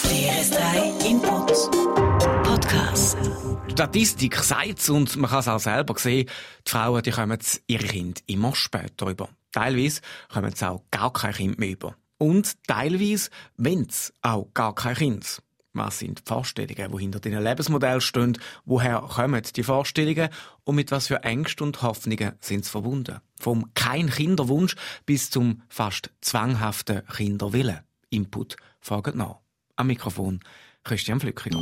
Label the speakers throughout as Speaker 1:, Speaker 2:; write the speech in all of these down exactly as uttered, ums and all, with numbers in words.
Speaker 1: vier S drei Input Podcast.
Speaker 2: Die Statistik sagt es und man kann es auch selber sehen, die Frauen die kommen ihre Kinder immer später über. Teilweise kommen sie auch gar kein Kind mehr über. Und teilweise wollen sie auch gar kein Kind. Was sind die Vorstellungen, die hinter diesen Lebensmodellen stehen? Woher kommen die Vorstellungen? Und mit was für Ängsten und Hoffnungen sind sie verbunden? Vom kein Kinderwunsch bis zum fast zwanghaften Kinderwillen. Input fragt nach. Am Mikrofon Christian Flückiger.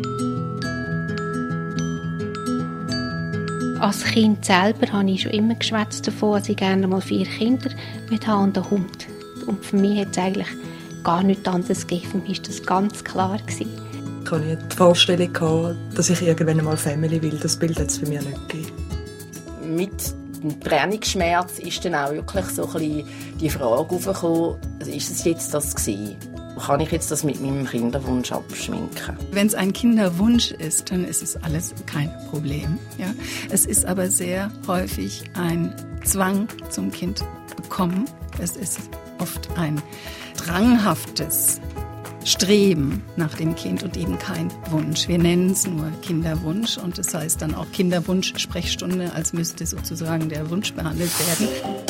Speaker 3: Als Kind selber habe ich schon immer geschwätzt davon, dass ich gerne mal vier Kinder mit habe und einen Hund. Und für mich hat es eigentlich gar nichts anderes gegeben. Für mich war das ganz klar.
Speaker 4: Ich hatte die Vorstellung, dass ich irgendwann einmal Family will. Das Bild hat es für mich nicht gegeben.
Speaker 5: Mit dem Trennungsschmerz ist dann auch wirklich so ein bisschen die Frage aufgekommen, ist es jetzt das gewesen? Kann ich jetzt das mit meinem Kinderwunsch abschminken?
Speaker 6: Wenn es ein Kinderwunsch ist, dann ist es alles kein Problem. Ja? Es ist aber sehr häufig ein Zwang zum Kind bekommen. Es ist oft ein dranghaftes Streben nach dem Kind und eben kein Wunsch. Wir nennen es nur Kinderwunsch und das heißt dann auch Kinderwunsch-Sprechstunde, als müsste sozusagen der Wunsch behandelt werden.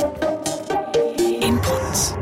Speaker 1: Input.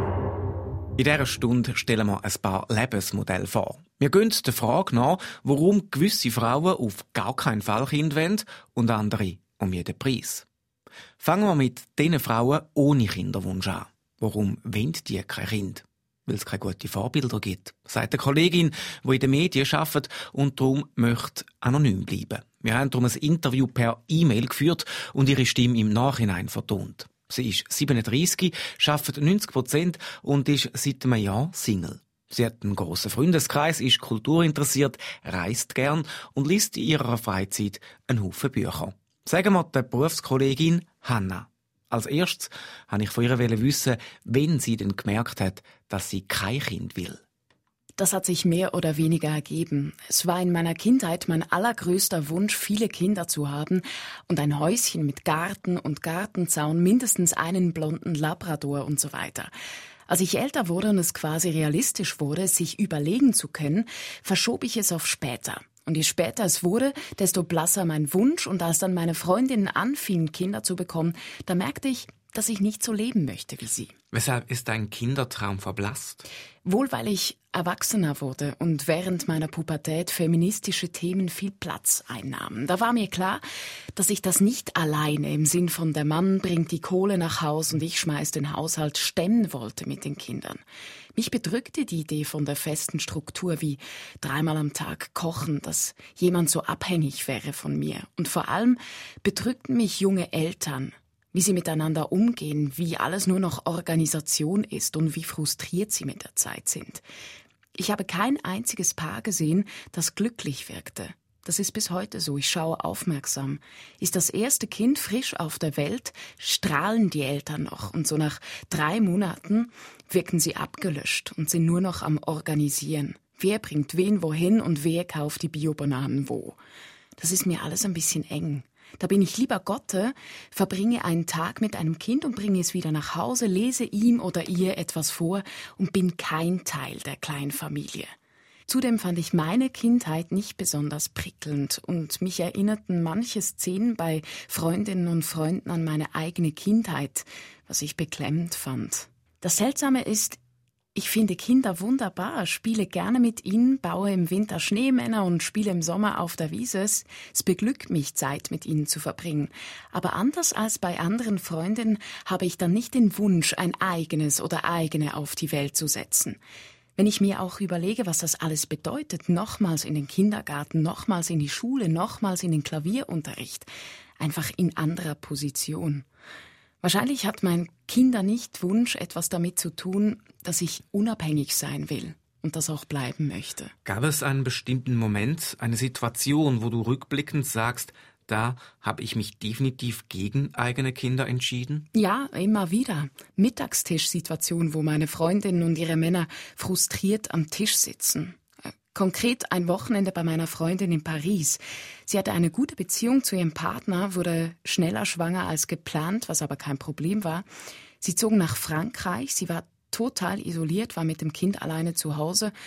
Speaker 2: In dieser Stunde stellen wir ein paar Lebensmodelle vor. Wir gehen der Frage nach, warum gewisse Frauen auf gar keinen Fall Kind wollen und andere um jeden Preis. Fangen wir mit den Frauen ohne Kinderwunsch an. Warum wollen die kein Kind? Weil es keine guten Vorbilder gibt, sagt eine Kollegin, die in den Medien arbeitet und darum möchte anonym bleiben. Wir haben darum ein Interview per E-Mail geführt und ihre Stimme im Nachhinein vertont. Sie ist siebenunddreissig, arbeitet neunzig Prozent und ist seit einem Jahr Single. Sie hat einen grossen Freundeskreis, ist kulturinteressiert, reist gern und liest in ihrer Freizeit einen Haufen Bücher. Sagen wir der Berufskollegin Hanna. Als erstes wollte ich von ihr wissen, wenn sie denn gemerkt hat, dass sie kein Kind will.
Speaker 7: Das hat sich mehr oder weniger ergeben. Es war in meiner Kindheit mein allergrößter Wunsch, viele Kinder zu haben und ein Häuschen mit Garten und Gartenzaun, mindestens einen blonden Labrador und so weiter. Als ich älter wurde und es quasi realistisch wurde, sich überlegen zu können, verschob ich es auf später. Und je später es wurde, desto blasser mein Wunsch. Und als dann meine Freundinnen anfingen, Kinder zu bekommen, da merkte ich, dass ich nicht so leben möchte wie sie.
Speaker 2: Weshalb ist dein Kindertraum verblasst?
Speaker 7: Wohl, weil ich erwachsener wurde und während meiner Pubertät feministische Themen viel Platz einnahmen. Da war mir klar, dass ich das nicht alleine im Sinn von der Mann bringt die Kohle nach Haus und ich schmeiß den Haushalt stemmen wollte mit den Kindern. Mich bedrückte die Idee von der festen Struktur wie dreimal am Tag kochen, dass jemand so abhängig wäre von mir. Und vor allem bedrückten mich junge Eltern, wie sie miteinander umgehen, wie alles nur noch Organisation ist und wie frustriert sie mit der Zeit sind. Ich habe kein einziges Paar gesehen, das glücklich wirkte. Das ist bis heute so. Ich schaue aufmerksam. Ist das erste Kind frisch auf der Welt, strahlen die Eltern noch. Und so nach drei Monaten wirken sie abgelöscht und sind nur noch am Organisieren. Wer bringt wen wohin und wer kauft die Biobananen wo? Das ist mir alles ein bisschen eng. Da bin ich lieber Gotte, verbringe einen Tag mit einem Kind und bringe es wieder nach Hause, lese ihm oder ihr etwas vor und bin kein Teil der kleinen Familie. Zudem fand ich meine Kindheit nicht besonders prickelnd und mich erinnerten manche Szenen bei Freundinnen und Freunden an meine eigene Kindheit, was ich beklemmend fand. Das Seltsame ist, ich finde Kinder wunderbar, spiele gerne mit ihnen, baue im Winter Schneemänner und spiele im Sommer auf der Wiese. Es beglückt mich, Zeit mit ihnen zu verbringen. Aber anders als bei anderen Freundinnen habe ich dann nicht den Wunsch, ein eigenes oder eigene auf die Welt zu setzen. Wenn ich mir auch überlege, was das alles bedeutet, nochmals in den Kindergarten, nochmals in die Schule, nochmals in den Klavierunterricht, einfach in anderer Position. Wahrscheinlich hat mein Kindernichtwunsch etwas damit zu tun, dass ich unabhängig sein will und das auch bleiben möchte.
Speaker 2: Gab es einen bestimmten Moment, eine Situation, wo du rückblickend sagst, da habe ich mich definitiv gegen eigene Kinder entschieden?
Speaker 7: Ja, immer wieder. Mittagstischsituationen, wo meine Freundinnen und ihre Männer frustriert am Tisch sitzen. Konkret ein Wochenende bei meiner Freundin in Paris. Sie hatte eine gute Beziehung zu ihrem Partner, wurde schneller schwanger als geplant, was aber kein Problem war. Sie zogen nach Frankreich, sie war total isoliert, war mit dem Kind alleine zu Hause.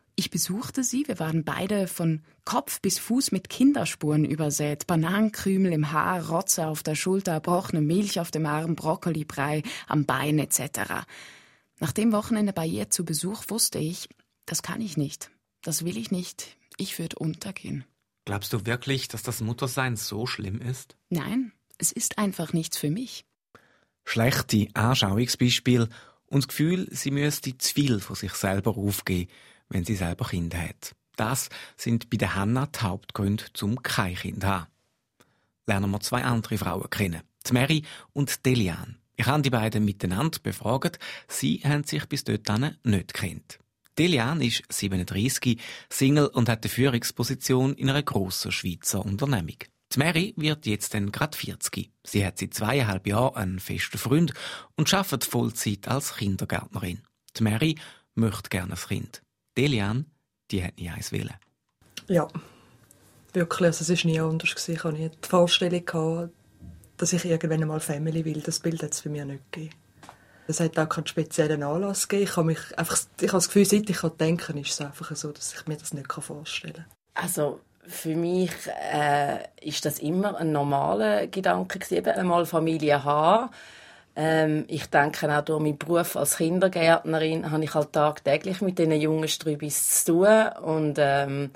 Speaker 7: Ich besuchte sie, wir waren beide von Kopf bis Fuß mit Kinderspuren übersät. Bananenkrümel im Haar, Rotze auf der Schulter, erbrochene Milch auf dem Arm, Brokkolibrei am Bein et cetera. Nach dem Wochenende bei ihr zu Besuch wusste ich, das kann ich nicht, das will ich nicht, ich würde untergehen.
Speaker 2: Glaubst du wirklich, dass das Muttersein so schlimm ist?
Speaker 7: Nein, es ist einfach nichts für mich.
Speaker 2: Schlechte Anschauungsbeispiele und das Gefühl, sie müsste zu viel von sich selber aufgeben, wenn sie selber Kinder hat. Das sind bei der Hannah die Hauptgründe, zum kein Kind zu haben. Lernen wir zwei andere Frauen kennen, die Mary und die Eliane. Ich habe die beiden miteinander befragt, sie haben sich bis dorthin nicht gekannt. Die Eliane ist siebenunddreissig, Single und hat eine Führungsposition in einer grossen Schweizer Unternehmung. Die Mary wird jetzt dann gerade vierzig. Sie hat seit zweieinhalb Jahren einen festen Freund und arbeitet Vollzeit als Kindergärtnerin. Die Mary möchte gerne ein Kind. Die Eliane, die hat nie eins wollen.
Speaker 4: Ja, wirklich. Also es war nie anders. Ich hatte nie die Vorstellung, dass ich irgendwann einmal Family will. Das Bild hat es für mich nicht gegeben. Es hat auch keinen speziellen Anlass gegeben. Ich habe, mich einfach, ich habe das Gefühl, seit ich denken kann, ist es einfach so, dass ich mir das nicht vorstellen kann.
Speaker 5: Also für mich äh, ist das immer ein normaler Gedanke gewesen, einmal Familie haben. Ähm, ich denke auch durch meinen Beruf als Kindergärtnerin habe ich halt tagtäglich mit diesen jungen Strübis zu tun und ähm,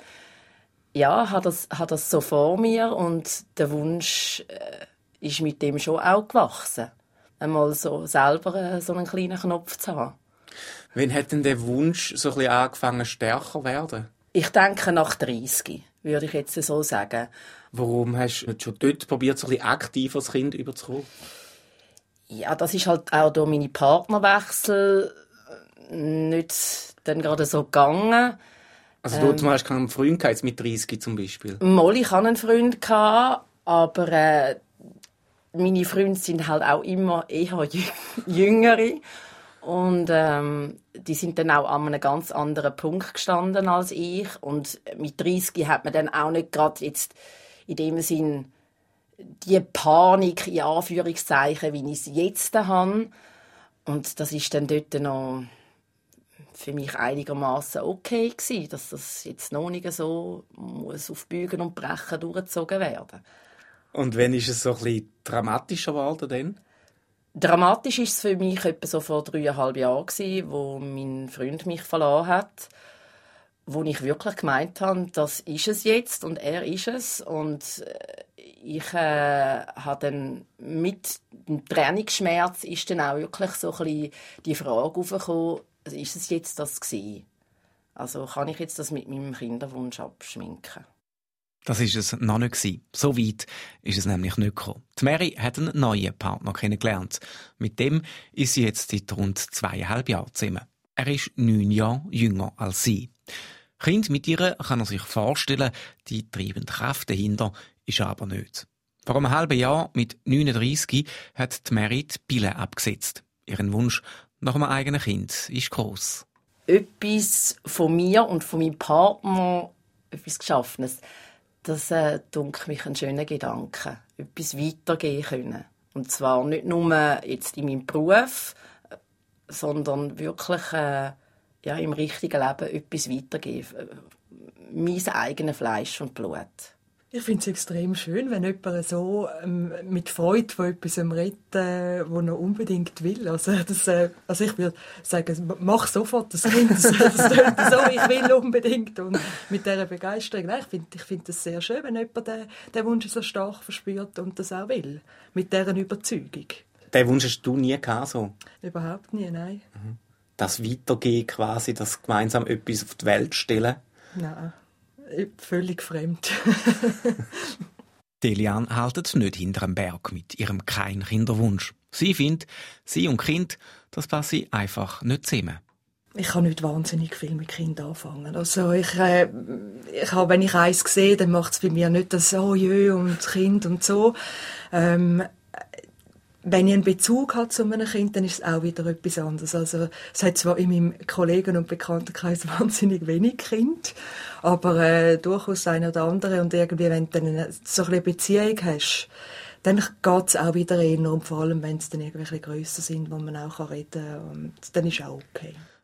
Speaker 5: ja, habe das, habe das so vor mir und der Wunsch äh, ist mit dem schon auch gewachsen, einmal so selber äh, so einen kleinen Knopf zu haben.
Speaker 2: Wann hat denn der Wunsch so ein bisschen angefangen stärker zu werden?
Speaker 5: Ich denke nach dreissig, würde ich jetzt so sagen.
Speaker 2: Warum hast du schon dort probiert, so ein bisschen aktiv als Kind überzukommen?
Speaker 5: Ja, das ist halt auch durch meine Partnerwechsel nicht dann gerade so gegangen.
Speaker 2: Also du ähm, hast keinen Freund gehabt, mit dreissig zum Beispiel?
Speaker 5: Mal, ich hatte einen Freund, gehabt, aber äh, meine Freunde sind halt auch immer eher jüngere. Und ähm, die sind dann auch an einem ganz anderen Punkt gestanden als ich. Und mit dreissig hat man dann auch nicht gerade jetzt in dem Sinn die Panik, in Anführungszeichen, wie ich sie jetzt habe. Und das ist dann dort noch für mich einigermaßen okay gewesen, dass das jetzt noch nicht so muss auf Bügen und Brechen durchgezogen werden.
Speaker 2: Und wann ist es so ein bisschen dramatischer geworden denn?
Speaker 5: Dramatisch war es für mich etwa so vor dreieinhalb Jahren, wo mein Freund mich verlassen hat, wo ich wirklich gemeint habe, das ist es jetzt und er ist es. Und ich äh, habe dann mit dem Trennungsschmerz ist dann auch wirklich so ein bisschen die Frage aufgekommen, ist es jetzt das gewesen? Also kann ich jetzt das mit meinem Kinderwunsch abschminken?
Speaker 2: Das war es noch nicht. So weit ist es nämlich nicht gekommen. Die Mary hat einen neuen Partner kennengelernt. Mit dem ist sie jetzt seit rund zweieinhalb Jahren zusammen. Er ist neun Jahre jünger als sie. Kind mit ihr kann er sich vorstellen, die treibende Kraft dahinter ist er aber nicht. Vor einem halben Jahr, mit neununddreissig, hat die Mary die Pille abgesetzt. Ihren Wunsch nach einem eigenen Kind ist gross.
Speaker 5: Etwas von mir und von meinem Partner, etwas Geschaffenes, das äh, dunkelt mich ein schöner Gedanke. Etwas weitergehen können. Und zwar nicht nur jetzt in meinem Beruf, sondern wirklich äh, ja, im richtigen Leben etwas weitergeben. Mein eigenes Fleisch und Blut.
Speaker 4: Ich finde es extrem schön, wenn jemand so ähm, mit Freude von etwas redet, äh, was er unbedingt will. Also, das, äh, also ich würde sagen, mach sofort das Kind. Das, das so, ich will unbedingt. Und mit dieser Begeisterung. Nein, ich finde ich find das sehr schön, wenn jemand den, den Wunsch so stark verspürt und das auch will. Mit dieser Überzeugung.
Speaker 2: Den Wunsch hast du nie gehabt, so?
Speaker 4: Überhaupt nie, nein.
Speaker 2: Mhm. Das Weitergehen quasi, das gemeinsam etwas auf die Welt stellen?
Speaker 4: Nein. Völlig fremd.
Speaker 2: Die Eliane hält nicht hinter dem Berg mit ihrem kein Kinderwunsch. Sie findet, sie und Kind, das passe einfach nicht zusammen.
Speaker 4: Ich kann nicht wahnsinnig viel mit Kindern anfangen. Also ich, äh, ich habe, wenn ich eins sehe, dann macht es bei mir nicht das «Oh jö» und Kind und so. Ähm, Wenn ich einen Bezug habe zu einem Kind, dann ist es auch wieder etwas anderes. Also, es hat zwar in meinem Kollegen- und Bekanntenkreis wahnsinnig wenig Kinder, aber äh, durchaus ein oder andere. Und irgendwie, wenn du dann so eine Beziehung hast, dann geht es auch wieder eher, und vor allem, wenn es dann irgendwie grösser sind, wo man auch reden kann. Und dann ist es auch okay.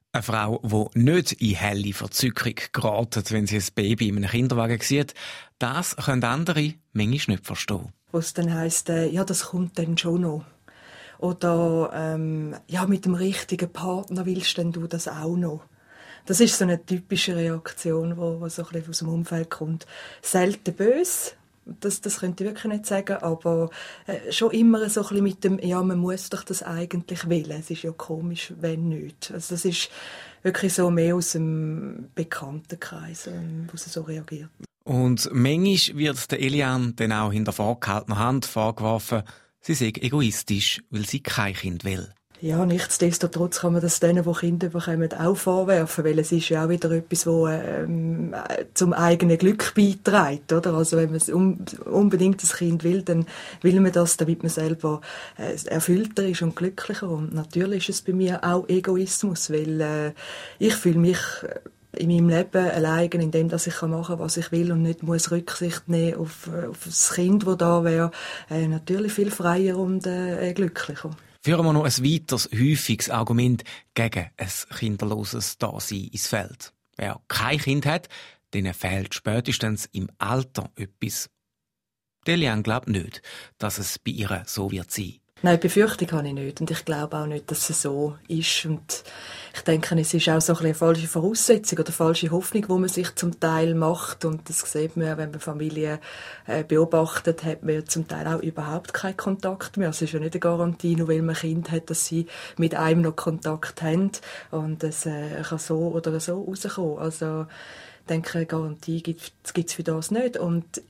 Speaker 2: Eine Frau, die nicht in helle Verzückung geratet, wenn sie ein Baby in einem Kinderwagen sieht, das können andere manchmal nicht verstehen.
Speaker 4: Wo es dann heisst, äh, ja, das kommt dann schon noch. Oder ähm, ja, mit dem richtigen Partner willst denn du das auch noch. Das ist so eine typische Reaktion, die so ein bisschen aus dem Umfeld kommt. Selten böse, das, das könnte ich wirklich nicht sagen, aber äh, schon immer so ein bisschen mit dem, ja, man muss doch das eigentlich wollen. Es ist ja komisch, wenn nicht. Also das ist wirklich so mehr aus dem Bekanntenkreis, ähm, wo sie so reagiert.
Speaker 2: Und manchmal wird der Eliane dann auch hinter vorgehaltener Hand vorgeworfen, sie sei egoistisch, weil sie kein Kind will.
Speaker 4: Ja, nichtsdestotrotz kann man das denen, die Kinder bekommen, auch vorwerfen, weil es ist ja auch wieder etwas, das ähm, zum eigenen Glück beiträgt, oder? Also wenn man un- unbedingt ein Kind will, dann will man das, damit man selber äh, erfüllter ist und glücklicher. Und natürlich ist es bei mir auch Egoismus, weil äh, ich fühle mich in meinem Leben allein, indem dass ich machen kann, was ich will und nicht muss Rücksicht nehmen auf, auf das Kind, das da wäre, äh, natürlich viel freier und äh, glücklicher.
Speaker 2: Führen wir noch ein weiteres häufiges Argument gegen ein kinderloses Dasein ins Feld. Wer kein Kind hat, denen fehlt spätestens im Alter etwas. Eliane glaubt nicht, dass es bei ihr so wird sein.
Speaker 4: Nein, Befürchtung habe ich nicht und ich glaube auch nicht, dass es so ist. Und ich denke, es ist auch so ein eine falsche Voraussetzung oder falsche Hoffnung, die man sich zum Teil macht. Und das sieht man ja, wenn man Familien äh, beobachtet, hat man ja zum Teil auch überhaupt keinen Kontakt mehr. Es ist ja nicht eine Garantie, nur weil man ein Kind hat, dass sie mit einem noch Kontakt haben. Und es äh, kann so oder so rauskommen. Also ich denke, eine Garantie gibt es für das nicht. Und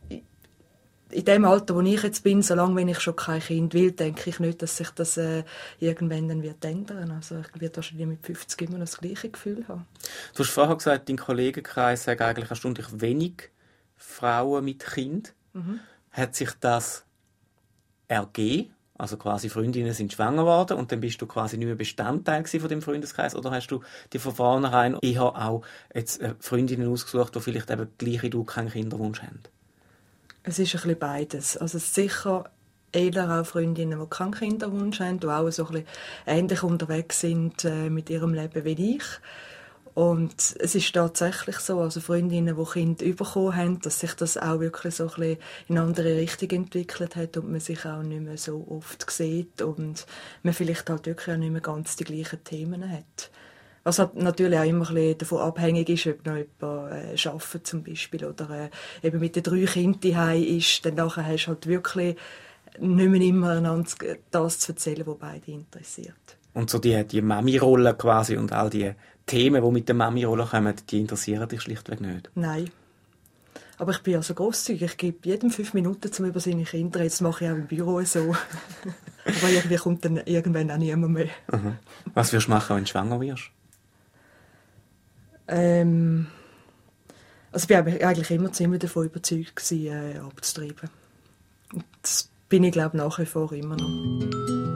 Speaker 4: in dem Alter, wo ich jetzt bin, solange wenn ich schon kein Kind will, denke ich nicht, dass sich das äh, irgendwann dann wird ändern. Also ich werde wahrscheinlich mit fünfzig immer noch das gleiche Gefühl haben.
Speaker 2: Du hast vorher gesagt, dein Kollegenkreis sagt eigentlich erstaunlich wenig Frauen mit Kind. Mhm. Hat sich das ergeben? Also quasi Freundinnen sind schwanger geworden und dann bist du quasi nicht mehr Bestandteil von dem Freundeskreis, oder hast du dir von vornherein eher auch jetzt Freundinnen ausgesucht, die vielleicht eben gleich wie du keinen Kinderwunsch haben?
Speaker 4: Es ist ein bisschen beides. Also sicher eher auch Freundinnen, die keinen Kinderwunsch haben, die auch so ein bisschen ähnlich unterwegs sind äh, mit ihrem Leben wie ich. Und es ist tatsächlich so, also Freundinnen, die Kinder bekommen haben, dass sich das auch wirklich so ein bisschen in eine andere Richtung entwickelt hat und man sich auch nicht mehr so oft sieht und man vielleicht halt wirklich auch nicht mehr ganz die gleichen Themen hat. Was halt natürlich auch immer ein bisschen davon abhängig ist, ob noch jemand äh, arbeitet zum Beispiel oder äh, eben mit den drei Kindern zu Hause ist, dann nachher hast du halt wirklich nicht mehr immer einander das zu erzählen, was beide interessiert. Und so die, die Mami-Rolle quasi und all die Themen, die mit der Mami-Rolle kommen, die interessieren dich schlichtweg nicht? Nein. Aber ich bin also grosszügig. Ich gebe jedem fünf Minuten, um über seine Kinder zu reden. Das mache ich auch im Büro so. Aber irgendwie kommt dann irgendwann auch niemand mehr. Mhm. Was wirst du machen, wenn du schwanger wirst? Ähm, also ich war eigentlich immer ziemlich davon überzeugt gewesen, äh, abzutreiben. Und das bin ich, glaube ich, nach wie vor immer noch.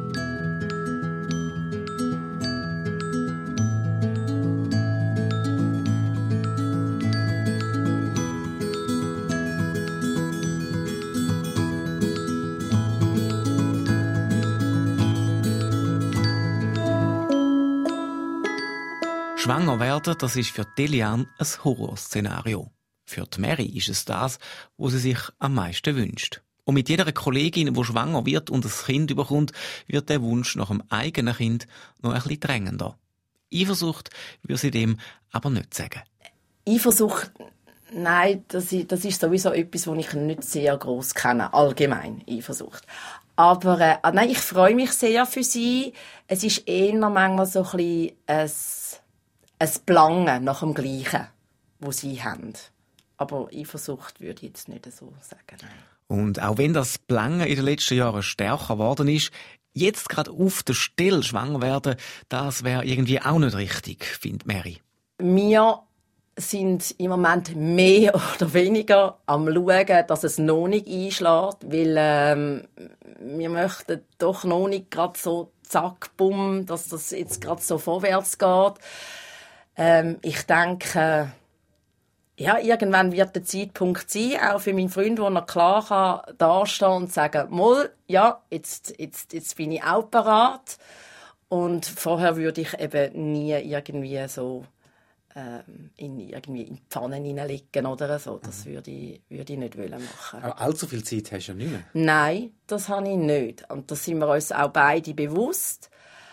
Speaker 2: Schwanger werden, das ist für Eliane ein Horrorszenario. Für die Mary ist es das, was sie sich am meisten wünscht. Und mit jeder Kollegin, die schwanger wird und ein Kind bekommt, wird der Wunsch nach einem eigenen Kind noch ein bisschen drängender. Eifersucht würde sie dem aber nicht sagen.
Speaker 5: Eifersucht, nein, das ist, das ist sowieso etwas, was ich nicht sehr gross kenne, allgemein, Eifersucht. Aber äh, nein, ich freue mich sehr für sie. Es ist eher manchmal so ein bisschen ein ein Blangen nach dem Gleichen, das sie haben. Aber Eifersucht würde ich jetzt nicht so sagen. Nein.
Speaker 2: Und auch wenn das Blangen in den letzten Jahren stärker geworden ist, jetzt gerade auf der Stelle schwanger werden, das wäre irgendwie auch nicht richtig, findet Mary.
Speaker 5: Wir sind im Moment mehr oder weniger am schauen, dass es noch nicht einschlägt, weil ähm, wir möchten doch noch nicht gerade so zack, bumm, dass das jetzt gerade so vorwärts geht. Ähm, ich denke, ja, irgendwann wird der Zeitpunkt sein, auch für meinen Freund, wo er klar kann dastehen und sagen, mal, ja, jetzt, jetzt, jetzt bin ich auch bereit. Und vorher würde ich eben nie irgendwie so ähm, in, irgendwie in die Pfanne hineinlegen oder so. Das mhm. würde ich, würde ich nicht wollen machen.
Speaker 2: Aber allzu viel Zeit hast du ja nicht mehr.
Speaker 5: Nein, das habe ich nicht. Und da sind wir uns auch beide bewusst.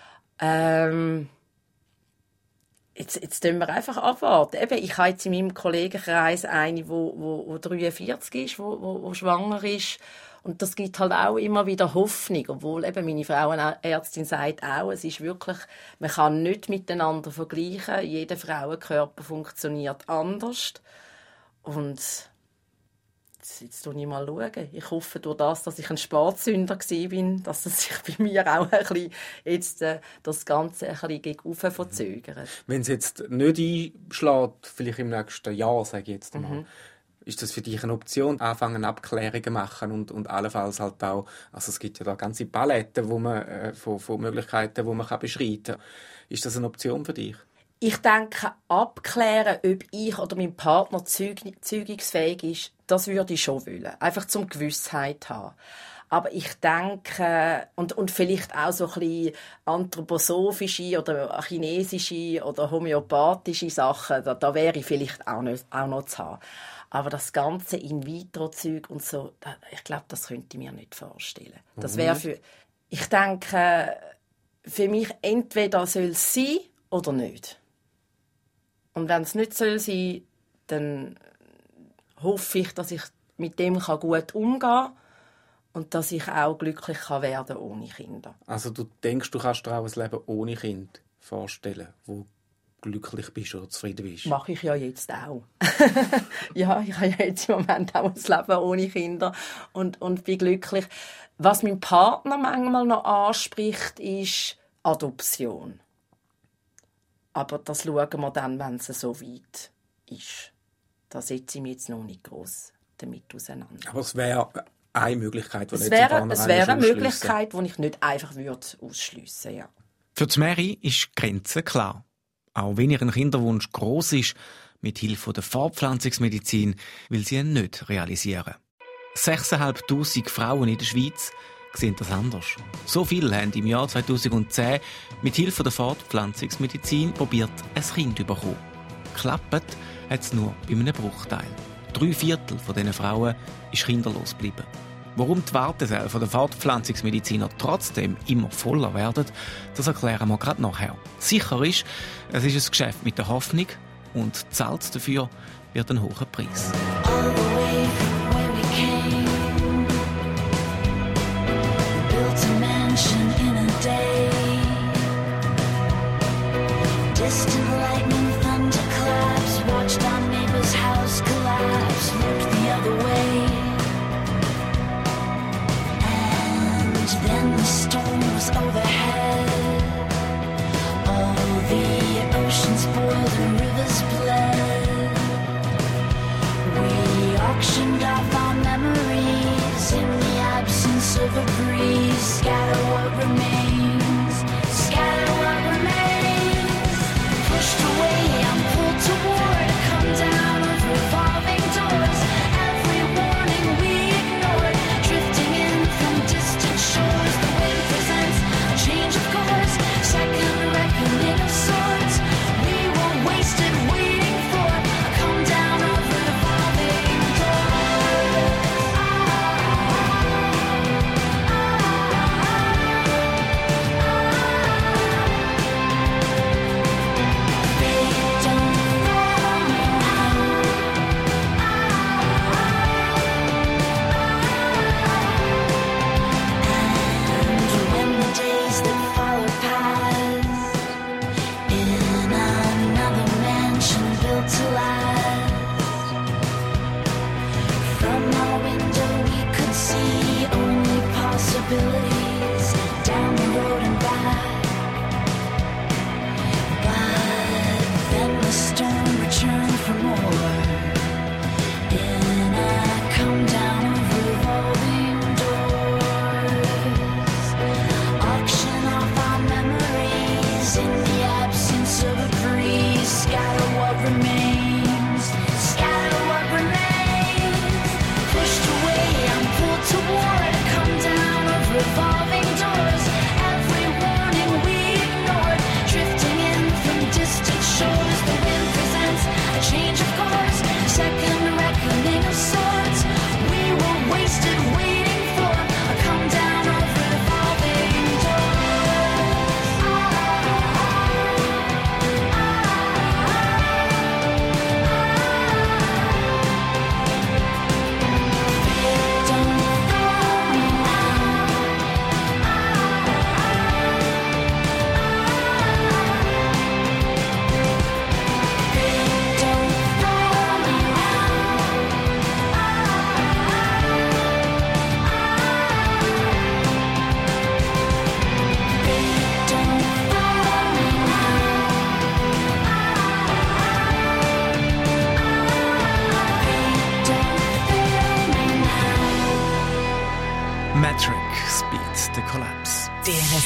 Speaker 5: Ähm, jetzt, jetzt tun wir einfach abwarten. Eben, ich habe jetzt in meinem Kollegenkreis eine, die wo, wo, wo dreiundvierzig ist, die wo, wo, wo schwanger ist. Und das gibt halt auch immer wieder Hoffnung, obwohl eben meine Frauenärztin sagt auch, es ist wirklich, man kann nicht miteinander vergleichen. Jeder Frauenkörper funktioniert anders. Und jetzt, jetzt schaue ich mal. Schauen. Ich hoffe durch das, dass ich ein Spätsünder war, dass es sich bei mir auch ein bisschen jetzt, äh, das Ganze ein bisschen gegen oben verzögert.
Speaker 2: Wenn es jetzt nicht einschlägt, vielleicht im nächsten Jahr, sage ich jetzt mal, mhm. ist das für dich eine Option, anfangen Abklärungen machen und, und allenfalls halt auch, also es gibt ja da ganze Paletten wo man, äh, von, von Möglichkeiten, die man kann beschreiten kann. Ist das eine Option für dich?
Speaker 5: Ich denke, abklären, ob ich oder mein Partner zeug- zeugungsfähig ist, das würde ich schon wollen. Einfach zum Gewissheit haben. Aber ich denke, und, und vielleicht auch so ein bisschen anthroposophische oder chinesische oder homöopathische Sachen, da, da wäre ich vielleicht auch, nicht, auch noch zu haben. Aber das ganze In-vitro-Zeug und so, ich glaube, das könnte ich mir nicht vorstellen. Das wäre für, ich denke, für mich entweder soll es sein oder nicht. Und wenn es nicht soll sein, dann hoffe ich, dass ich mit dem gut umgehen kann und dass ich auch glücklich werden kann ohne Kinder.
Speaker 2: Also du denkst, du kannst dir auch ein Leben ohne Kind vorstellen, wo glücklich bist oder zufrieden bist?
Speaker 5: Mache ich ja jetzt auch. Ja, ich habe ja jetzt im Moment auch ein Leben ohne Kinder und, und bin glücklich. Was mein Partner manchmal noch anspricht, ist Adoption. Aber das schauen wir dann, wenn es so weit ist. Da setze ich mich jetzt noch nicht gross damit auseinander.
Speaker 2: Aber es wäre eine Möglichkeit, die
Speaker 5: es wäre, es wäre eine Möglichkeit, die ich nicht einfach ausschliessen würde. Ja.
Speaker 2: Für die Mary ist die Grenze klar. Auch wenn ihr Kinderwunsch gross ist, mit Hilfe der Fortpflanzungsmedizin will sie ihn nicht realisieren. sechstausendfünfhundert Frauen in der Schweiz sehen das anders. So viele haben im Jahr zweitausendzehn mit Hilfe der Fortpflanzungsmedizin probiert, ein Kind zu bekommen. Klappt hat es nur bei einem Bruchteil. Drei Viertel von diesen Frauen ist kinderlos geblieben. Warum die Wartesäle der Fortpflanzungsmediziner trotzdem immer voller werden, das erklären wir gerade nachher. Sicher ist, es ist ein Geschäft mit der Hoffnung und zahlt dafür wird ein hoher Preis.
Speaker 8: Distant lightning, thunderclaps, watched our neighbor's house collapse, looked the other way. And then the storm was overhead. All the oceans boiled and rivers bled. We auctioned off our memories in the absence of a breeze. Scatter what remains, scatter what remains. Pushed away, I'm pulled toward, come down of revolving doors. Every warning we ignored, drifting in from distant shores. The wind presents a change of course, second reckoning of sorts. We were wasted waiting for a come down of revolving doors. Down the road and back, but then the storm returned for more. In a come down of revolving doors, auction off our memories in the absence of a breeze. Scatter what remains, scatter what remains. Pushed away, I'm pulled toward, come down of revolving.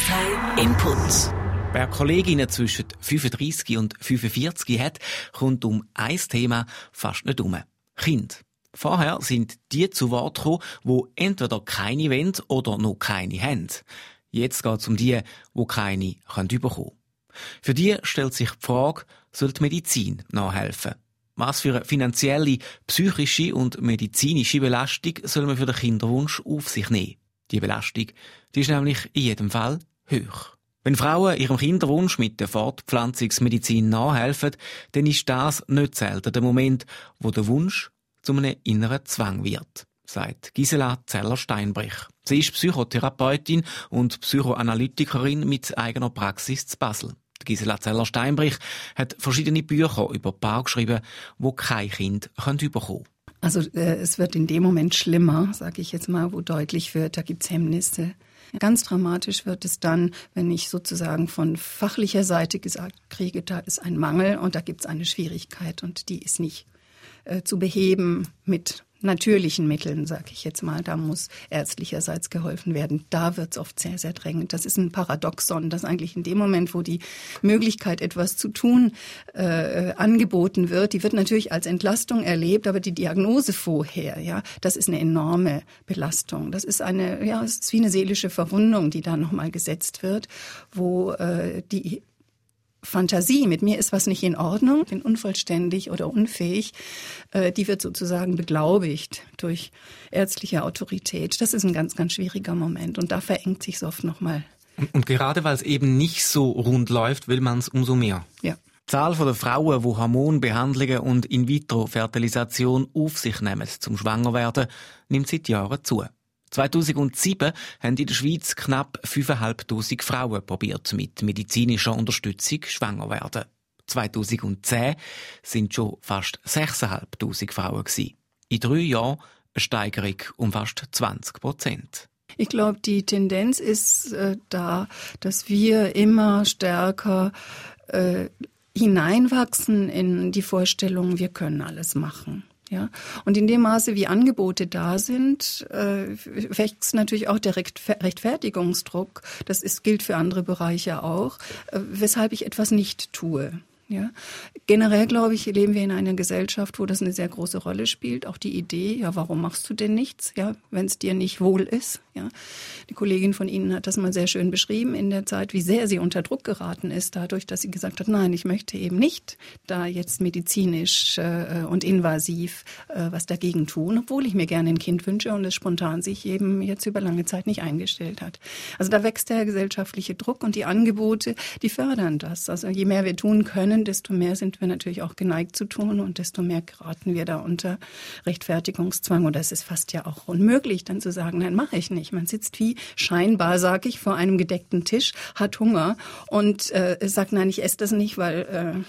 Speaker 1: S V Inputs.
Speaker 2: Wer Kolleginnen zwischen fünfunddreissig und fünfundvierzig hat, kommt um ein Thema fast nicht um. Kind. Vorher sind die zu Wort gekommen, die entweder keine wollen oder noch keine haben. Jetzt geht es um die, die keine bekommen können. Für die stellt sich die Frage, soll die Medizin nachhelfen? Was für eine finanzielle, psychische und medizinische Belastung soll man für den Kinderwunsch auf sich nehmen? Die Belastung, die ist nämlich in jedem Fall hoch. Wenn Frauen ihrem Kinderwunsch mit der Fortpflanzungsmedizin nachhelfen, dann ist das nicht selten der Moment, wo der Wunsch zu einem inneren Zwang wird, sagt Gisela Zeller-Steinbrich. Sie ist Psychotherapeutin und Psychoanalytikerin mit eigener Praxis zu Basel. Gisela Zeller-Steinbrich hat verschiedene Bücher über Paare geschrieben, die kein Kind bekommen können.
Speaker 6: Also äh, es wird in dem Moment schlimmer, sage ich jetzt mal, wo deutlich wird, da gibt's Hemmnisse. Ganz dramatisch wird es dann, wenn ich sozusagen von fachlicher Seite gesagt kriege, da ist ein Mangel und da gibt's eine Schwierigkeit und die ist nicht äh, zu beheben mit natürlichen Mitteln, sage ich jetzt mal. Da muss ärztlicherseits geholfen werden. Da wird es oft sehr, sehr drängend. Das ist ein Paradoxon, dass eigentlich in dem Moment, wo die Möglichkeit, etwas zu tun, äh, angeboten wird, die wird natürlich als Entlastung erlebt, aber die Diagnose vorher, ja, das ist eine enorme Belastung. Das ist eine, ja, es ist wie eine seelische Verwundung, die da nochmal gesetzt wird, wo äh, die Fantasie, mit mir ist was nicht in Ordnung, bin unvollständig oder unfähig, äh, die wird sozusagen beglaubigt durch ärztliche Autorität. Das ist ein ganz, ganz schwieriger Moment und da verengt sich es oft nochmal.
Speaker 2: Und, und gerade weil es eben nicht so rund läuft, will man es umso mehr.
Speaker 6: Ja.
Speaker 2: Die Zahl der Frauen, die Hormonbehandlungen und In-vitro-Fertilisation auf sich nehmen, zum Schwangerwerden, nimmt seit Jahren zu. zweitausendsieben haben in der Schweiz knapp fünftausendfünfhundert Frauen probiert, mit medizinischer Unterstützung schwanger werden. zweitausendzehn sind schon fast sechstausendfünfhundert Frauen gewesen. In drei Jahren eine Steigerung um fast zwanzig Prozent.
Speaker 6: Ich glaube, die Tendenz ist äh, da, dass wir immer stärker äh, hineinwachsen in die Vorstellung, wir können alles machen. Ja, und in dem Maße, wie Angebote da sind, äh, wächst natürlich auch der Rechtfertigungsdruck. Das ist, gilt für andere Bereiche auch, äh, weshalb ich etwas nicht tue. Ja, generell glaube ich, leben wir in einer Gesellschaft, wo das eine sehr große Rolle spielt. Auch die Idee, ja, warum machst du denn nichts, ja, wenn es dir nicht wohl ist? Ja, die Kollegin von Ihnen hat das mal sehr schön beschrieben in der Zeit, wie sehr sie unter Druck geraten ist, dadurch, dass sie gesagt hat, nein, ich möchte eben nicht da jetzt medizinisch äh, und invasiv äh, was dagegen tun, obwohl ich mir gerne ein Kind wünsche und es spontan sich eben jetzt über lange Zeit nicht eingestellt hat. Also da wächst der gesellschaftliche Druck und die Angebote, die fördern das. Also je mehr wir tun können, desto mehr sind wir natürlich auch geneigt zu tun und desto mehr geraten wir da unter Rechtfertigungszwang. Oder es ist fast ja auch unmöglich, dann zu sagen, nein, mache ich nicht. Man sitzt wie scheinbar, sage ich, vor einem gedeckten Tisch, hat Hunger und äh, sagt, nein, ich esse das nicht, weil äh,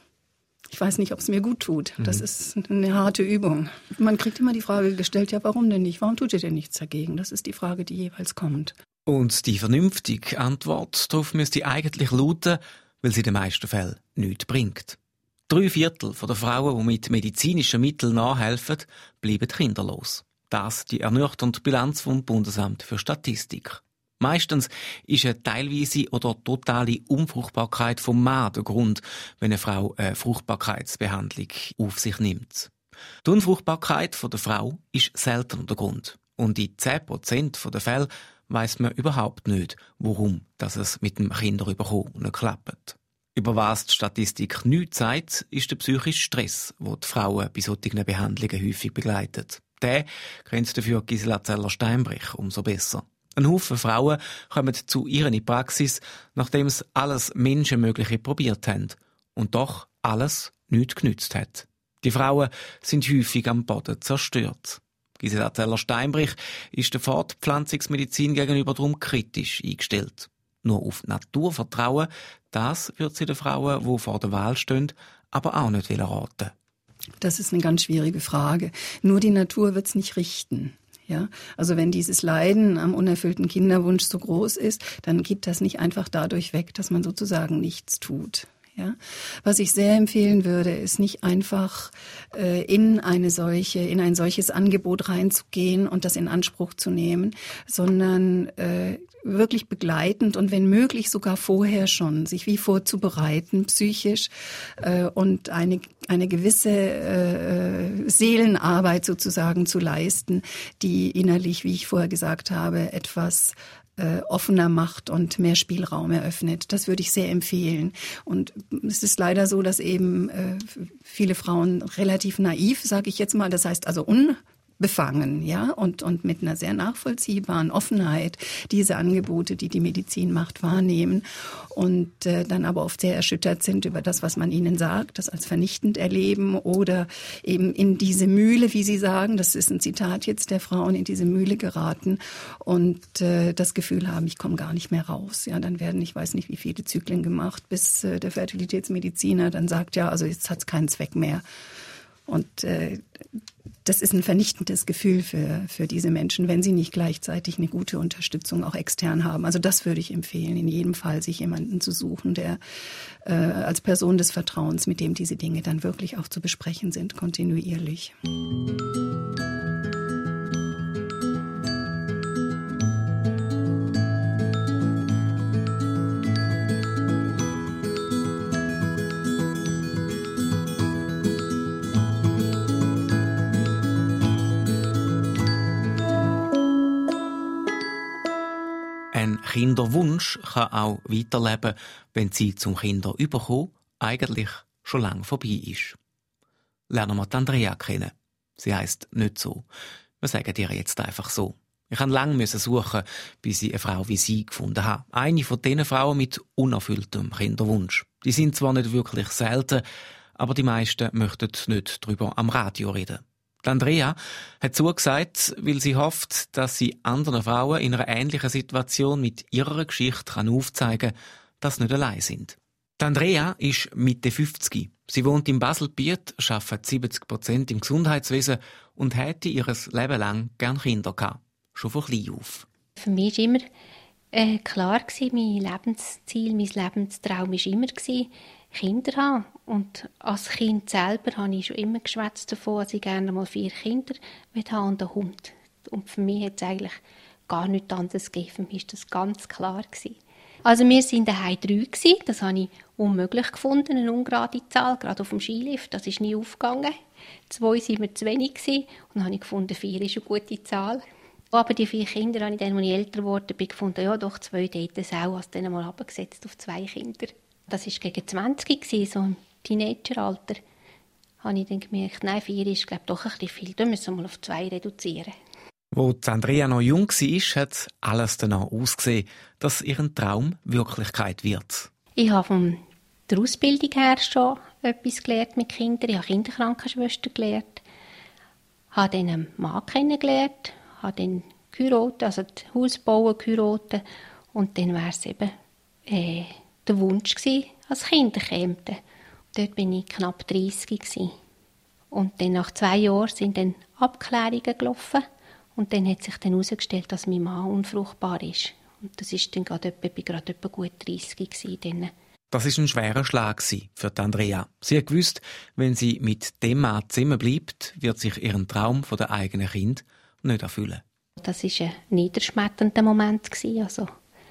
Speaker 6: ich weiß nicht, ob es mir gut tut. Das mhm. ist eine harte Übung. Man kriegt immer die Frage gestellt, ja, warum denn nicht? Warum tut ihr denn nichts dagegen? Das ist die Frage, die jeweils kommt.
Speaker 2: Und die vernünftige Antwort darauf müsste eigentlich lauten, weil sie in den meisten Fällen nichts bringt. Drei Viertel der Frauen, die mit medizinischen Mitteln nachhelfen, bleiben kinderlos. Das die ernüchternde Bilanz vom Bundesamt für Statistik. Meistens ist eine teilweise oder totale Unfruchtbarkeit vom Mann der Grund, wenn eine Frau eine Fruchtbarkeitsbehandlung auf sich nimmt. Die Unfruchtbarkeit der Frau ist seltener der Grund. Und in zehn Prozent der Fälle weiss man überhaupt nicht, warum dass es mit dem Kinderüberkommen nicht klappt. Über was die Statistik nichts sagt, ist der psychische Stress, der die Frauen bei solchen Behandlungen häufig begleitet. Den kennt dafür Gisela Zeller-Steinbrich umso besser. Ein Haufen Frauen kommen zu ihr in die Praxis, nachdem sie alles Menschenmögliche probiert haben und doch alles nichts genützt hat. Die Frauen sind häufig am Boden zerstört. Gisela Zeller-Steinbrich ist der Fortpflanzungsmedizin gegenüber darum kritisch eingestellt. Nur auf die Natur vertrauen, das wird sie den Frauen, die vor der Wahl stehen, aber auch nicht raten.
Speaker 6: Das ist eine ganz schwierige Frage. Nur die Natur wird es nicht richten. Ja, also wenn dieses Leiden am unerfüllten Kinderwunsch so groß ist, dann geht das nicht einfach dadurch weg, dass man sozusagen nichts tut. Ja, was ich sehr empfehlen würde, ist nicht einfach äh, in eine solche, in ein solches Angebot reinzugehen und das in Anspruch zu nehmen, sondern äh, wirklich begleitend und wenn möglich sogar vorher schon sich wie vorzubereiten, psychisch äh, und eine eine gewisse äh, Seelenarbeit sozusagen zu leisten, die innerlich, wie ich vorher gesagt habe, etwas Äh, offener macht und mehr Spielraum eröffnet. Das würde ich sehr empfehlen. Und es ist leider so, dass eben äh, viele Frauen relativ naiv, sage ich jetzt mal, das heißt also unbefangen, ja, und und mit einer sehr nachvollziehbaren Offenheit diese Angebote, die die Medizin macht, wahrnehmen und äh, dann aber oft sehr erschüttert sind über das, was man ihnen sagt, das als vernichtend erleben oder eben in diese Mühle, wie Sie sagen, das ist ein Zitat jetzt der Frauen, in diese Mühle geraten und äh, das Gefühl haben, ich komme gar nicht mehr raus. Ja, dann werden, ich weiß nicht, wie viele Zyklen gemacht, bis äh, der Fertilitätsmediziner dann sagt, ja, also jetzt hat es keinen Zweck mehr. Und äh, das ist ein vernichtendes Gefühl für, für diese Menschen, wenn sie nicht gleichzeitig eine gute Unterstützung auch extern haben. Also das würde ich empfehlen, in jedem Fall sich jemanden zu suchen, der äh, als Person des Vertrauens, mit dem diese Dinge dann wirklich auch zu besprechen sind, kontinuierlich.
Speaker 2: Ein Kinderwunsch kann auch weiterleben, wenn die Zeit zum Kinderüberkommen eigentlich schon lange vorbei ist. Lernen wir die Andrea kennen. Sie heisst nicht so. Wir sagen ihr jetzt einfach so. Ich musste lange suchen, bis ich eine Frau wie sie gefunden habe. Eine von diesen Frauen mit unerfülltem Kinderwunsch. Die sind zwar nicht wirklich selten, aber die meisten möchten nicht darüber am Radio reden. Die Andrea hat zugesagt, weil sie hofft, dass sie anderen Frauen in einer ähnlichen Situation mit ihrer Geschichte aufzeigen kann, dass sie nicht allein sind. Die Andrea ist Mitte fünfzig. Sie wohnt in Baselbiet, arbeitet siebzig Prozent im Gesundheitswesen und hätte ihr Leben lang gerne Kinder gehabt. Schon von klein auf.
Speaker 3: Für mich war immer äh, klar, gewesen, mein Lebensziel, mein Lebenstraum war immer, gewesen, Kinder haben. Und als Kind selber habe ich schon immer geschwätzt davon, dass ich gerne mal vier Kinder haben und einen Hund. Und für mich hat es eigentlich gar nichts anderes gegeben. Für mich war das ganz klar gewesen. Also wir waren daheim drei gewesen. Das habe ich unmöglich gefunden, eine ungerade Zahl, gerade auf dem Skilift. Das ist nie aufgegangen. Zwei waren mir zu wenig gewesen. Und dann habe ich gefunden, vier ist eine gute Zahl. Aber die vier Kinder habe ich dann, als ich älter geworden bin, gefunden, ja doch, zwei daten es auch, als dann mal abgesetzt auf zwei Kinder. Das war gegen zwanzig, so im Teenageralter. Da habe ich dann gemerkt, nein, vier ist glaube ich, doch ein bisschen viel. Da müssen wir mal auf zwei reduzieren.
Speaker 2: Als Andrea noch jung war, hat alles danach ausgesehen, dass ihr Traum Wirklichkeit wird.
Speaker 3: Ich habe von der Ausbildung her schon etwas gelernt mit Kindern. Ich habe Kinderkrankenschwester gelernt. Ich habe dann einen Mann kennengelernt. Ich habe dann geheiratet, also das Haus bauen, geheiratet. Und dann war es eben äh, der Wunsch gewesen, als Kinder kämen. Dort war ich knapp dreissig gewesen. Und dann nach zwei Jahren sind dann Abklärungen gelaufen. Und dann hat sich dann herausgestellt, dass mein Mann unfruchtbar ist. Und das ist dann gerade etwa, bin gerade etwa gut dreissig gewesen.
Speaker 2: Das war ein schwerer Schlag für Andrea. Sie hat gewusst, wenn sie mit dem Mann zusammenbleibt, wird sich ihren Traum von der eigenen Kind nicht erfüllen.
Speaker 3: Das war ein niederschmetternder Moment. Also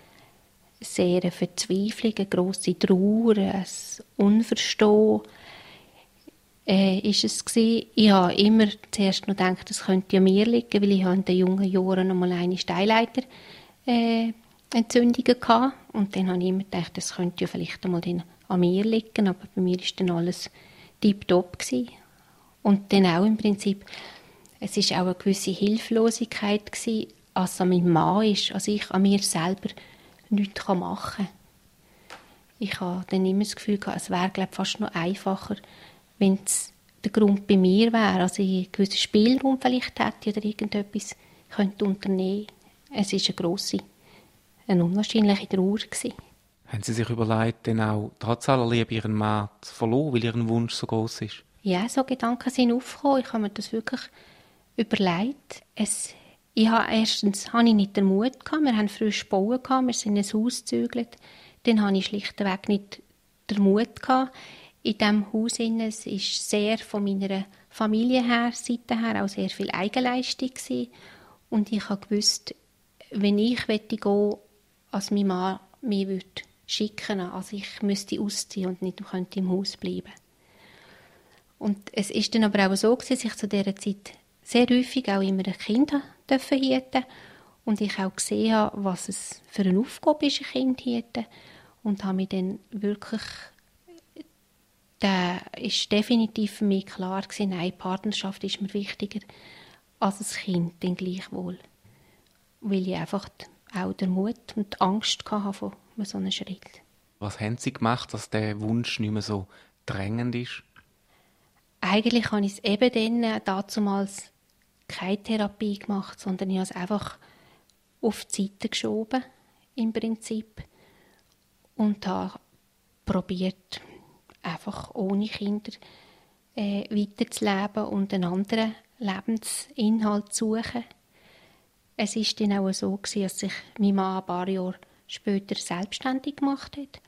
Speaker 3: sehr eine Verzweiflung, eine grosse Trauer, ein Unverstehen äh, ist es gewesen. Ich habe immer zuerst noch gedacht, das könnte an mir liegen, weil ich in den jungen Jahren noch mal eine Steinleiter äh, Entzündungen hatte. Und dann habe ich immer gedacht, das könnte ja vielleicht einmal an mir liegen, aber bei mir war dann alles tipptopp gewesen. Und dann auch im Prinzip, es war auch eine gewisse Hilflosigkeit gewesen, als es an meinem Mann ist, als ich an mir selber nichts machen kann. Ich habe dann immer das Gefühl gehabt, es wäre glaub, fast noch einfacher, wenn es der Grund bei mir wäre, also ich einen gewissen Spielraum vielleicht hätte oder irgendetwas könnte unternehmen. Es ist eine grosse, eine unwahrscheinliche Trauer gewesen.
Speaker 2: Haben Sie sich überlegt, dann auch trotz aller Liebe Ihren Mann zu verlassen, weil Ihren Wunsch so groß ist? Ja,
Speaker 3: so Gedanken sind aufgekommen. Ich habe mir das wirklich überlegt. Es Ich habe erstens hatte ich nicht den Mut gehabt. Wir haben frisch bauen gehabt. Wir sind in ein Haus gezügelt. Dann habe ich schlichtweg nicht den Mut gehabt in diesem Haus. Es war sehr von meiner Familie her, Seite her, auch sehr viel Eigenleistung gewesen. Und ich habe gewusst, wenn ich gehen möchte, als mein Mann mich würde schicken, also ich müsste ausziehen und nicht könnte im Haus bleiben. Und es ist dann aber auch so, dass ich zu dieser Zeit sehr häufig auch immer ein Kind hieven durfte und ich auch gesehen habe, was es für eine Aufgabe ist, ein Kind hieven. Und habe mich dann wirklich, da ist definitiv für mich klar gewesen, nein, Partnerschaft ist mir wichtiger als ein Kind, dann gleichwohl. Weil ich einfach auch den Mut und die Angst hatte von so einem Schritt.
Speaker 2: Was haben Sie gemacht, dass der Wunsch nicht mehr so drängend ist?
Speaker 3: Eigentlich habe ich es eben dann damals keine Therapie gemacht, sondern ich habe es einfach auf die Seite geschoben, im Prinzip. Und habe probiert, einfach ohne Kinder äh, weiterzuleben und einen anderen Lebensinhalt zu suchen. Es war dann auch so, dass sich mein Mann ein paar Jahre später selbstständig gemacht hat.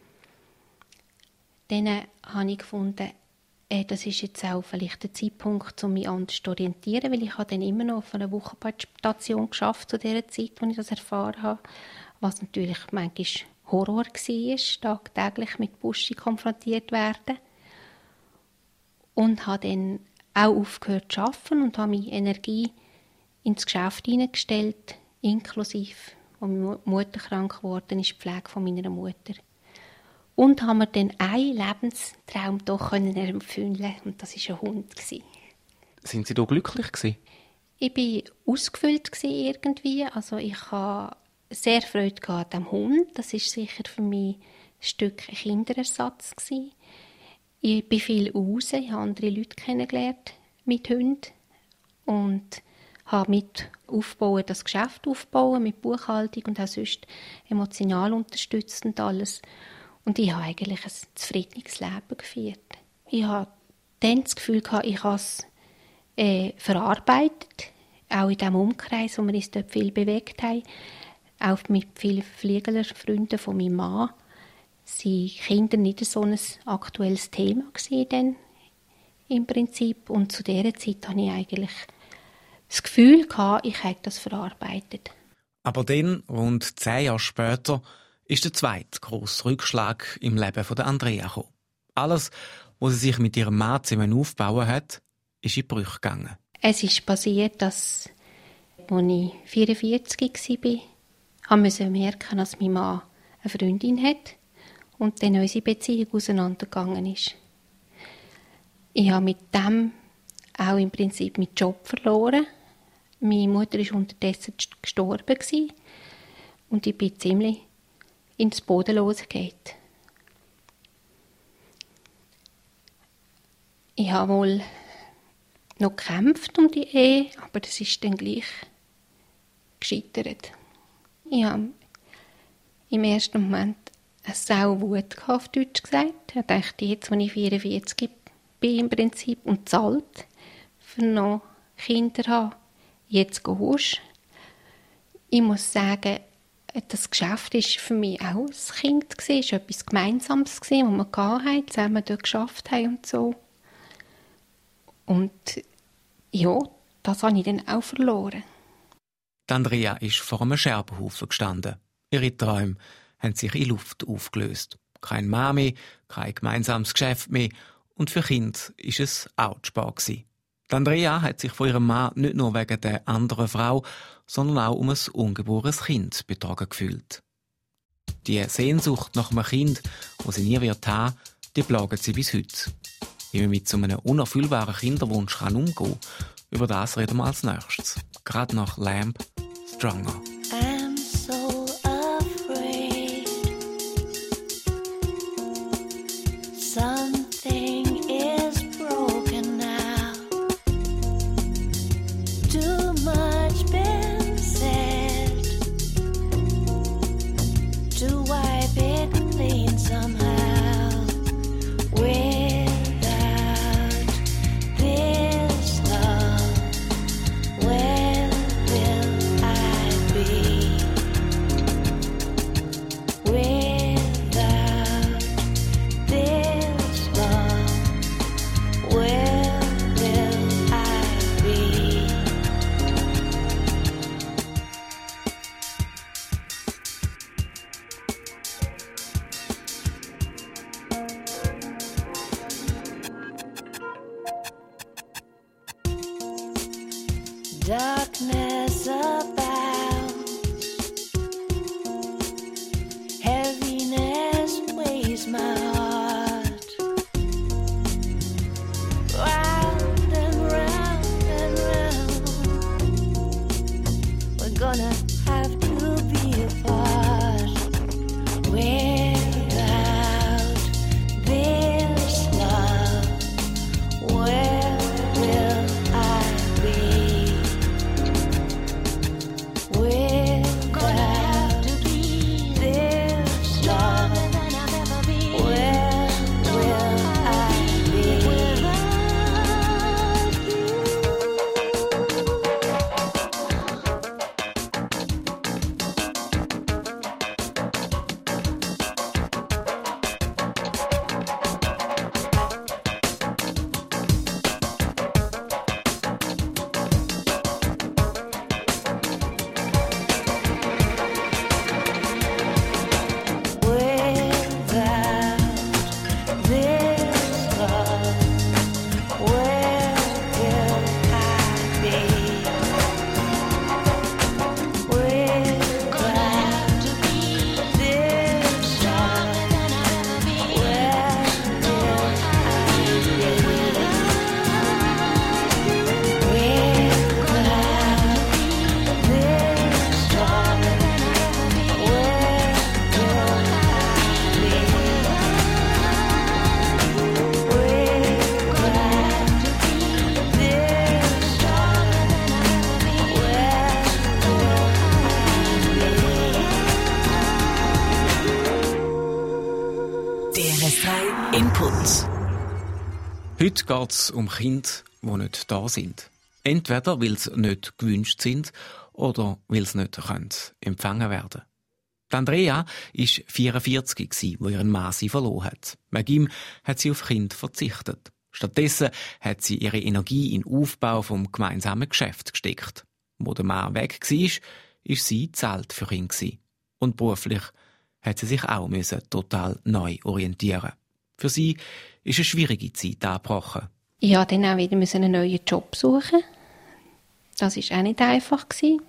Speaker 3: Dann habe ich gefunden, äh, das ist jetzt auch vielleicht der Zeitpunkt, um mich anders zu orientieren, weil ich habe dann immer noch auf einer Wochenbettstation gearbeitet, zu der Zeit, als ich das erfahren habe, was natürlich manchmal Horror war, tagtäglich mit Bushi konfrontiert werden. Und habe dann auch aufgehört zu arbeiten und habe meine Energie ins Geschäft hineingestellt, inklusive, als meine Mutter krank geworden ist, die Pflege von meiner Mutter. Und haben mir dann einen Lebenstraum doch erfüllen, und das war ein Hund.
Speaker 2: Sind Sie da glücklich gewesen?
Speaker 3: Ich war ausgefüllt irgendwie. Also ich habe sehr Freude an diesem Hund. Das war sicher für mich ein Stück Kinderersatz gewesen. Ich bin viel raus, ich habe andere Leute kennengelernt mit Hunden und habe mit aufbauen, das Geschäft aufbauen, mit Buchhaltung und auch sonst emotional unterstützt und alles. Und ich habe eigentlich ein zufriedenes Leben geführt. Ich habe dann das Gefühl gehabt, ich habe es äh, verarbeitet, auch in diesem Umkreis, wo wir uns dort viel bewegt haben. Auch mit vielen Fliegerfreunden von meinem Mann waren Kinder nicht so ein aktuelles Thema gewesen, im Prinzip. Und zu dieser Zeit hatte ich eigentlich das Gefühl gehabt, ich hätte das verarbeitet.
Speaker 2: Aber dann, rund zehn Jahre später, ist der zweite grosse Rückschlag im Leben von Andrea gekommen. Alles, was sie sich mit ihrem Mann zusammen aufbauen hat, ist in die Brüche gegangen.
Speaker 3: Es ist passiert, dass, als ich vierundvierzig war, musste ich merken, dass mein Mann eine Freundin hat und dann unsere Beziehung auseinandergegangen ist. Ich habe mit dem auch im Prinzip meinen Job verloren. Meine Mutter war unterdessen gestorben und ich bin ziemlich ins Bodenlose gegangen. Ich habe wohl noch gekämpft um die Ehe, aber das ist dann gleich gescheitert. Ich habe im ersten Moment eine Sauwut auf Deutsch gesagt. Ich dachte, jetzt, als ich vierundvierzig bin im Prinzip und zahlt, für noch Kinder haben, jetzt gehst. Ich muss sagen, das Geschäft war für mich auch ein Kind, es war etwas Gemeinsames, das wir hatten, zusammen dort gearbeitet haben und so. Und ja, das habe ich dann auch verloren.
Speaker 2: Die Andrea ist vor einem Scherbenhaufen gestanden. Ihre Träume haben sich in Luft aufgelöst. Kein Mann mehr, kein gemeinsames Geschäft mehr und für Kinder war es auch zu spät gewesen. Die Andrea hat sich von ihrem Mann nicht nur wegen der anderen Frau, sondern auch um ein ungeborenes Kind betrogen gefühlt. Die Sehnsucht nach einem Kind, das sie nie wird haben, die plagt sie bis heute. Wie man mit so einem unerfüllbaren Kinderwunsch umgehen kann, über das reden wir als nächstes. Gerade nach Lamb, Stronger.
Speaker 8: I'm so afraid something is broken now. Too much been said to wipe it clean somehow. Without this love, where will I be? darkness about, heaviness weighs my heart, round and round and round, we're gonna have to be apart, without this love, where will I be? Without this love, where will I be?
Speaker 1: D R S drei Input.
Speaker 2: Heute geht es um Kinder, die nicht da sind. Entweder weil sie nicht gewünscht sind oder weil sie nicht können empfangen werden. Die Andrea war vierundvierzig, als ihren Mann sie verloren hat. Wegen ihm hat sie auf Kinder verzichtet. Stattdessen hat sie ihre Energie in den Aufbau vom gemeinsamen Geschäft gesteckt. Wo der Mann weg war, war sie zu alt für ihn. Und beruflich hat sie sich auch müssen total neu orientieren. Für sie ist eine schwierige Zeit angebrochen.
Speaker 3: Ich musste dann auch wieder einen neuen Job suchen. Das war auch nicht einfach.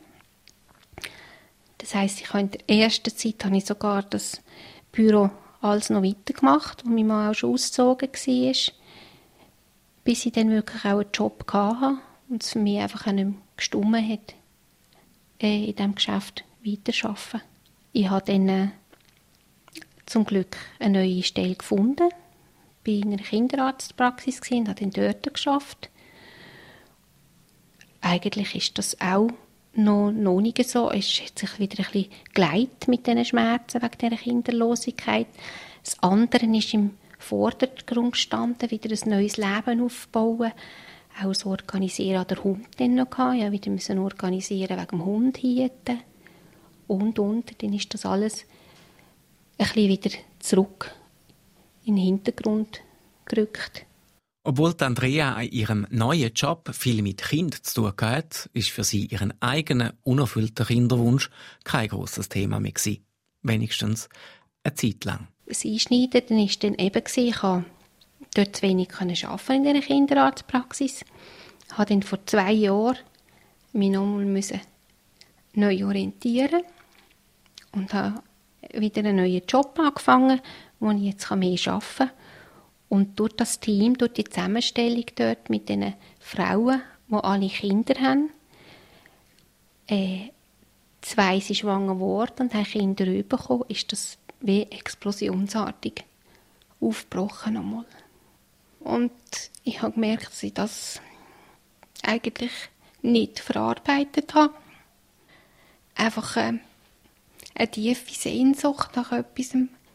Speaker 3: Das heisst, ich habe in der ersten Zeit habe ich sogar das Büro alles noch weitergemacht, wo mein Mann auch schon ausgezogen war, bis ich dann wirklich auch einen Job hatte und es für mich einfach auch nicht mehr gestimmt hat, in diesem Geschäft weiterzuarbeiten. Ich habe dann äh, zum Glück eine neue Stelle gefunden, bei einer Kinderarztpraxis und habe dann dort gearbeitet. Eigentlich ist das auch noch, noch nicht so. Es hat sich wieder ein bisschen geleitet mit diesen Schmerzen wegen dieser Kinderlosigkeit. Das andere ist im Vordergrund gestanden, wieder ein neues Leben aufbauen. Auch das Organisieren an der Hund dann noch gehabt. Ja, wieder müssen organisieren wegen dem Hund hieten. Und, und, dann ist das alles ein bisschen wieder zurück in den Hintergrund gerückt.
Speaker 2: Obwohl die Andrea an ihrem neuen Job viel mit Kindern zu tun hat, ist für sie ihren eigenen unerfüllten Kinderwunsch kein grosses Thema mehr gewesen. Wenigstens eine Zeit lang.
Speaker 3: Das Einschneiden war dann eben, ich konnte dort zu wenig arbeiten in dieser Kinderarztpraxis. Ich musste dann vor zwei Jahren mich nochmal neu orientieren und habe wieder einen neuen Job angefangen, wo ich jetzt mehr arbeiten kann. Und durch das Team, durch die Zusammenstellung dort mit den Frauen, die alle Kinder haben, äh, zwei sind schwanger geworden und haben Kinder bekommen, ist das wie explosionsartig aufgebrochen nochmal. Und ich habe gemerkt, dass ich das eigentlich nicht verarbeitet habe. Einfach äh, eine tiefe Sehnsucht nach etwas,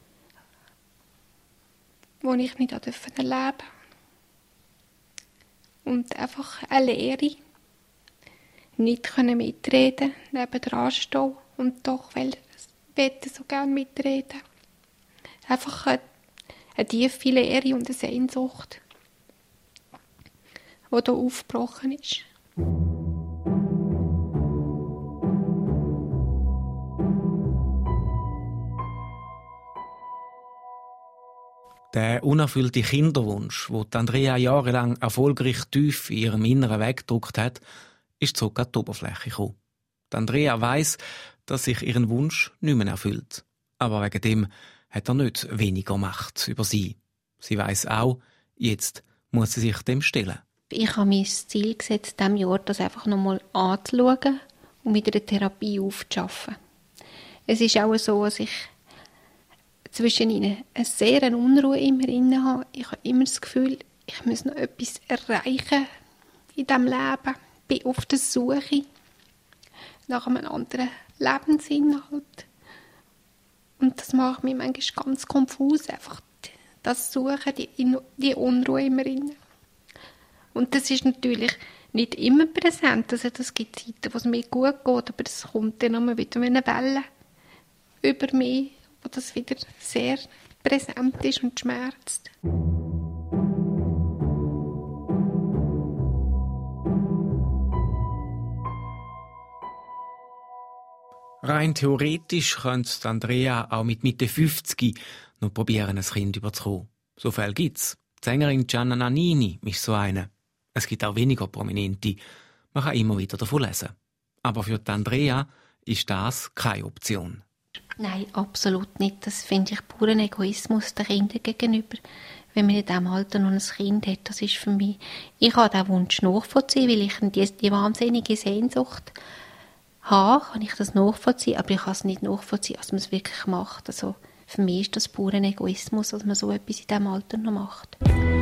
Speaker 3: das ich nicht erleben durfte. Und einfach eine Leere. Nicht mitreden, nebendran stehen und doch wollte so gerne mitreden. Einfach eine, eine tiefe Leere und eine Sehnsucht, die hier aufgebrochen ist.
Speaker 2: Der unerfüllte Kinderwunsch, den Andrea jahrelang erfolgreich tief in ihrem Inneren weggedrückt hat, ist zurück an die Oberfläche gekommen. Die Andrea weiss, dass sich ihren Wunsch nicht mehr erfüllt. Aber wegen dem hat er nicht weniger Macht über sie. Sie weiss auch, jetzt muss sie sich dem stellen.
Speaker 3: Ich habe mir das Ziel gesetzt, in diesem Jahr das einfach nochmal anzuschauen und mit einer Therapie aufzuschaffen. Es ist auch so, dass ich zwischen ihnen eine sehr Unruhe immer inne habe. Ich habe immer das Gefühl, ich muss noch etwas erreichen in diesem Leben. Ich bin auf der Suche nach einem anderen Lebensinhalt. Und das macht mich manchmal ganz konfus, einfach das Suchen, die, die Unruhe immer inne. Und das ist natürlich nicht immer präsent. Also das gibt Zeiten, wo es mir gut geht, aber es kommt dann immer wieder wie eine Welle über mich, wo das wieder sehr präsent ist und schmerzt.
Speaker 2: Rein theoretisch könnte Andrea auch mit Mitte fünfzig noch probieren, ein Kind überzukommen. So Fälle gibt's. Die Sängerin Gianna Nannini ist so eine. Es gibt auch weniger Prominente. Man kann immer wieder davon lesen. Aber für die Andrea ist das keine Option.
Speaker 3: Nein, absolut nicht. Das finde ich puren Egoismus den Kindern gegenüber. Wenn man in diesem Alter noch ein Kind hat, das ist für mich... Ich kann diesen Wunsch nachvollziehen, weil ich die, die wahnsinnige Sehnsucht habe, kann ich das nachvollziehen, aber ich kann es nicht nachvollziehen, dass man es wirklich macht. Also für mich ist das puren Egoismus, dass man so etwas in diesem Alter noch macht.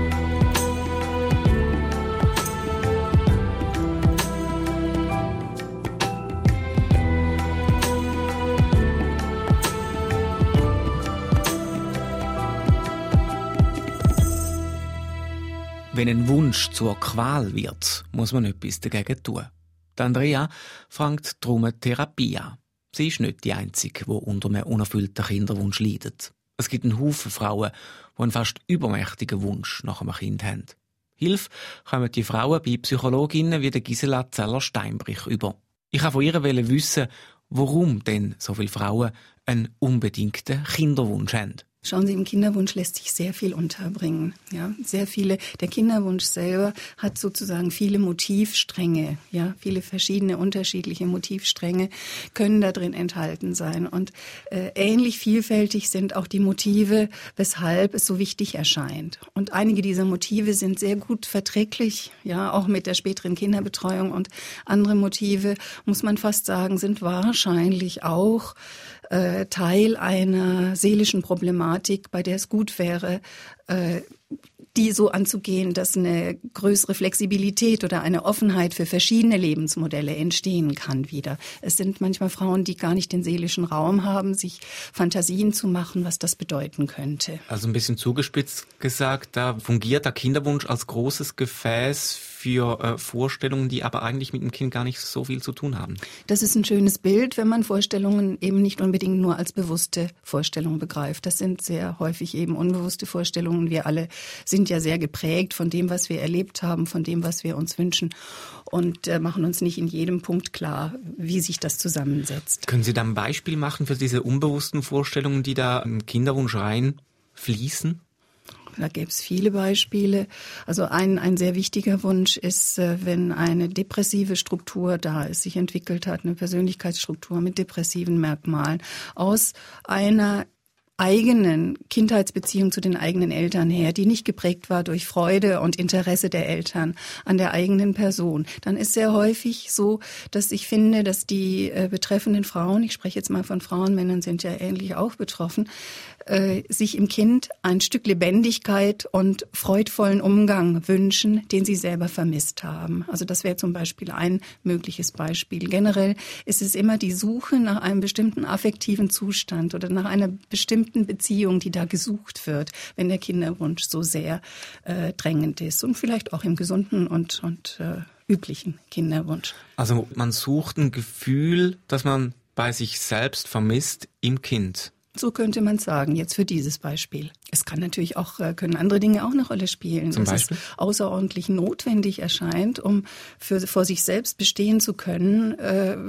Speaker 2: Wenn ein Wunsch zur Qual wird, muss man etwas dagegen tun. Die Andrea fängt darum eine Therapie an. Sie ist nicht die Einzige, die unter einem unerfüllten Kinderwunsch leidet. Es gibt einen Haufen Frauen, die einen fast übermächtigen Wunsch nach einem Kind haben. Hilfe kommen die Frauen bei Psychologinnen wie der Gisela Zeller-Steinbrich über. Ich wollte von ihr wissen, warum denn so viele Frauen einen unbedingten Kinderwunsch haben.
Speaker 6: Schauen Sie, im Kinderwunsch lässt sich sehr viel unterbringen. Ja, sehr viele. Der Kinderwunsch selber hat sozusagen viele Motivstränge, ja, viele verschiedene unterschiedliche Motivstränge können da drin enthalten sein. Und äh, ähnlich vielfältig sind auch die Motive, weshalb es so wichtig erscheint. Und einige dieser Motive sind sehr gut verträglich, ja, auch mit der späteren Kinderbetreuung. Und andere Motive, muss man fast sagen, sind wahrscheinlich auch äh, Teil einer seelischen Problematik, bei der es gut wäre, äh, die so anzugehen, dass eine größere Flexibilität oder eine Offenheit für verschiedene Lebensmodelle entstehen kann wieder. Es sind manchmal Frauen, die gar nicht den seelischen Raum haben, sich Fantasien zu machen, was das bedeuten könnte.
Speaker 2: Also ein bisschen zugespitzt gesagt, da fungiert der Kinderwunsch als großes Gefäß für äh, Vorstellungen, die aber eigentlich mit dem Kind gar nicht so viel zu tun haben.
Speaker 6: Das ist ein schönes Bild, wenn man Vorstellungen eben nicht unbedingt nur als bewusste Vorstellungen begreift. Das sind sehr häufig eben unbewusste Vorstellungen. Wir alle sind ja sehr geprägt von dem, was wir erlebt haben, von dem, was wir uns wünschen und äh, machen uns nicht in jedem Punkt klar, wie sich das zusammensetzt.
Speaker 2: Können Sie da ein Beispiel machen für diese unbewussten Vorstellungen, die da im Kinderwunsch reinfließen?
Speaker 6: Da gäbe es viele Beispiele. Also ein, ein sehr wichtiger Wunsch ist, wenn eine depressive Struktur da ist, sich entwickelt hat, eine Persönlichkeitsstruktur mit depressiven Merkmalen, aus einer eigenen Kindheitsbeziehung zu den eigenen Eltern her, die nicht geprägt war durch Freude und Interesse der Eltern an der eigenen Person, dann ist sehr häufig so, dass ich finde, dass die äh, betreffenden Frauen, ich spreche jetzt mal von Frauen, Männern sind ja ähnlich auch betroffen, äh, sich im Kind ein Stück Lebendigkeit und freudvollen Umgang wünschen, den sie selber vermisst haben. Also das wäre zum Beispiel ein mögliches Beispiel. Generell ist es immer die Suche nach einem bestimmten affektiven Zustand oder nach einer bestimmten Beziehung, die da gesucht wird, wenn der Kinderwunsch so sehr äh, drängend ist und vielleicht auch im gesunden und, und äh, üblichen Kinderwunsch.
Speaker 2: Also man sucht ein Gefühl, das man bei sich selbst vermisst im Kind.
Speaker 6: So könnte man sagen, jetzt für dieses Beispiel. Es kann natürlich auch, können andere Dinge auch eine Rolle spielen.
Speaker 2: Zum
Speaker 6: dass
Speaker 2: Beispiel?
Speaker 6: Es außerordentlich notwendig erscheint, um für, vor sich selbst bestehen zu können, äh,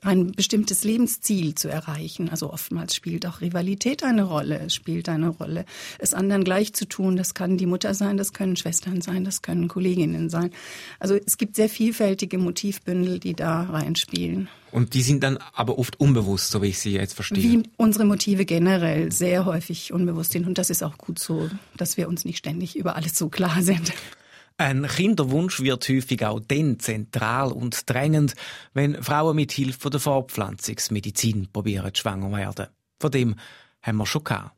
Speaker 6: ein bestimmtes Lebensziel zu erreichen. Also oftmals spielt auch Rivalität eine Rolle. Es spielt eine Rolle, es anderen gleich zu tun. Das kann die Mutter sein, das können Schwestern sein, das können Kolleginnen sein. Also es gibt sehr vielfältige Motivbündel, die da reinspielen.
Speaker 2: Und die sind dann aber oft unbewusst, so wie ich sie jetzt verstehe.
Speaker 6: Wie unsere Motive generell sehr häufig unbewusst sind. Und das ist auch gut so, dass wir uns nicht ständig über alles so klar sind.
Speaker 2: Ein Kinderwunsch wird häufig auch dann zentral und drängend, wenn Frauen mit Hilfe der Fortpflanzungsmedizin probieren, schwanger werden. Von dem haben wir schon gehabt.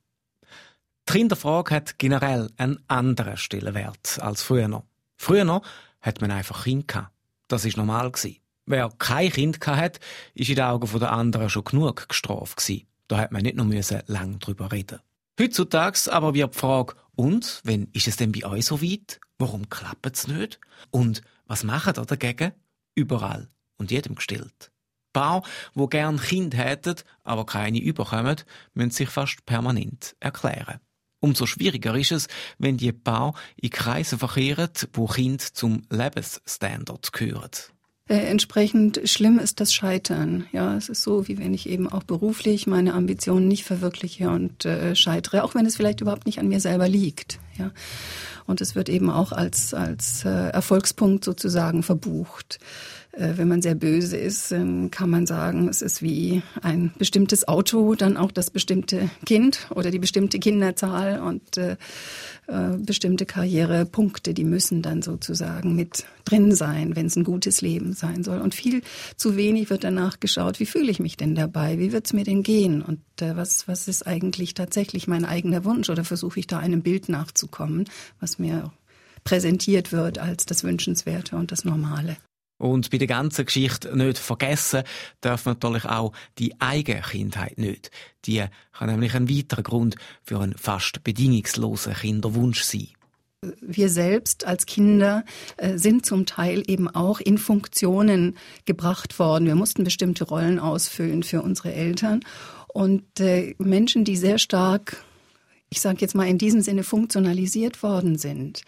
Speaker 2: Die Kinderfrage hat generell einen anderen Stellenwert als früher. Früher hat man einfach Kinder gehabt. Das war normal. Wer kein Kind hatte, war in den Augen der anderen schon genug gestraft gewesen. Da hat man nicht noch lange drüber reden. Heutzutage aber wird die Frage, und, wenn ist es denn bei euch so weit? Warum klappt es nicht? Und was machen ihr dagegen? Überall und jedem gestellt. Paar, die gerne Kinder hätten, aber keine überkommen, müssen sich fast permanent erklären. Umso schwieriger ist es, wenn die Paar in Kreisen verkehren, wo Kinder zum Lebensstandard gehören.
Speaker 6: Äh, entsprechend schlimm ist das Scheitern. Ja, es ist so, wie wenn ich eben auch beruflich meine Ambitionen nicht verwirkliche und äh, scheitere, auch wenn es vielleicht überhaupt nicht an mir selber liegt. Ja, und es wird eben auch als als äh, Erfolgspunkt sozusagen verbucht. Äh, wenn man sehr böse ist, dann kann man sagen, es ist wie ein bestimmtes Auto, dann auch das bestimmte Kind oder die bestimmte Kinderzahl und äh, äh, bestimmte Karrierepunkte, die müssen dann sozusagen mit drin sein, wenn es ein gutes Leben sein soll. Und viel zu wenig wird danach geschaut, wie fühle ich mich denn dabei, wie wird es mir denn gehen und äh, was was ist eigentlich tatsächlich mein eigener Wunsch oder versuche ich da einem Bild nachzukommen, was mir präsentiert wird als das Wünschenswerte und das Normale.
Speaker 2: Und bei der ganzen Geschichte nicht vergessen darf man natürlich auch die eigene Kindheit nicht. Die kann nämlich ein weiterer Grund für einen fast bedingungslosen Kinderwunsch sein.
Speaker 6: Wir selbst als Kinder äh, sind zum Teil eben auch in Funktionen gebracht worden. Wir mussten bestimmte Rollen ausfüllen für unsere Eltern. Und äh, Menschen, die sehr stark, ich sage jetzt mal in diesem Sinne, funktionalisiert worden sind,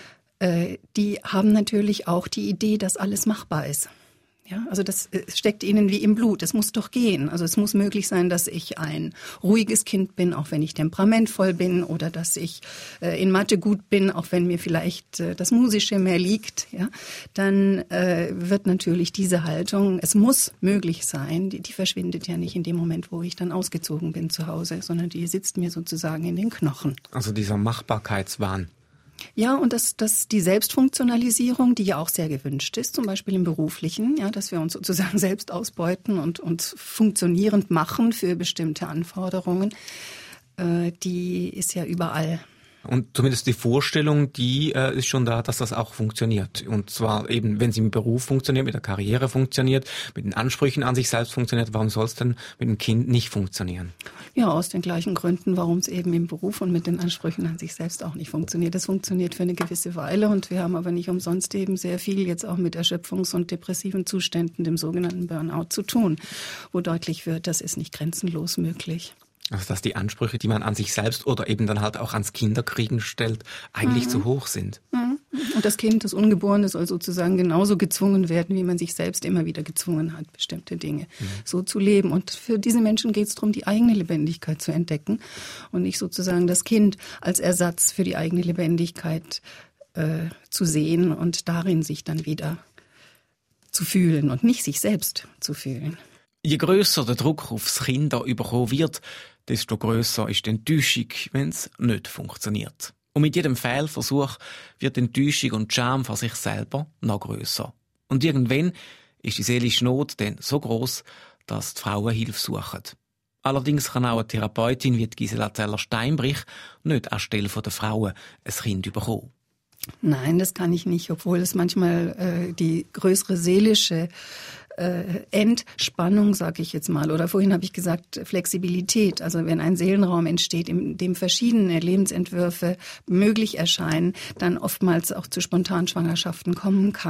Speaker 6: äh, die haben natürlich auch die Idee, dass alles machbar ist. Ja, also das steckt ihnen wie im Blut. Es muss doch gehen. Also es muss möglich sein, dass ich ein ruhiges Kind bin, auch wenn ich temperamentvoll bin, oder dass ich äh, in Mathe gut bin, auch wenn mir vielleicht äh, das Musische mehr liegt. Ja, dann äh, wird natürlich diese Haltung, es muss möglich sein, die, die verschwindet ja nicht in dem Moment, wo ich dann ausgezogen bin zu Hause, sondern die sitzt mir sozusagen in den Knochen.
Speaker 2: Also dieser Machbarkeitswahn.
Speaker 6: Ja, und das, das die Selbstfunktionalisierung, die ja auch sehr gewünscht ist, zum Beispiel im Beruflichen, ja, dass wir uns sozusagen selbst ausbeuten und uns funktionierend machen für bestimmte Anforderungen, äh, die ist ja überall.
Speaker 2: Und zumindest die Vorstellung, die äh, ist schon da, dass das auch funktioniert. Und zwar eben, wenn es im Beruf funktioniert, mit der Karriere funktioniert, mit den Ansprüchen an sich selbst funktioniert, warum soll es denn mit dem Kind nicht funktionieren?
Speaker 6: Ja, aus den gleichen Gründen, warum es eben im Beruf und mit den Ansprüchen an sich selbst auch nicht funktioniert. Das funktioniert für eine gewisse Weile und wir haben aber nicht umsonst eben sehr viel jetzt auch mit Erschöpfungs- und depressiven Zuständen, dem sogenannten Burnout, zu tun, wo deutlich wird, das ist nicht grenzenlos möglich.
Speaker 2: Also dass die Ansprüche, die man an sich selbst oder eben dann halt auch ans Kinderkriegen stellt, eigentlich mhm. zu hoch sind.
Speaker 6: Mhm. Und das Kind, das Ungeborene, soll sozusagen genauso gezwungen werden, wie man sich selbst immer wieder gezwungen hat, bestimmte Dinge mhm. so zu leben. Und für diese Menschen geht es darum, die eigene Lebendigkeit zu entdecken und nicht sozusagen das Kind als Ersatz für die eigene Lebendigkeit äh, zu sehen und darin sich dann wieder zu fühlen und nicht sich selbst zu fühlen.
Speaker 2: Je grösser der Druck aufs Kind bekommen wird, desto grösser ist die Enttäuschung, wenn es nicht funktioniert. Und mit jedem Fehlversuch wird die Enttäuschung und die Scham vor sich selber noch grösser. Und irgendwann ist die seelische Not dann so gross, dass die Frauen Hilfe suchen. Allerdings kann auch eine Therapeutin wie Gisela Zeller-Steinbrich nicht anstelle der Frauen ein Kind bekommen.
Speaker 6: Nein, das kann ich nicht, obwohl es manchmal äh, die größere seelische äh, Entspannung, sage ich jetzt mal, oder vorhin habe ich gesagt Flexibilität, also wenn ein Seelenraum entsteht, in dem verschiedene Lebensentwürfe möglich erscheinen, dann oftmals auch zu Spontanschwangerschaften kommen kann.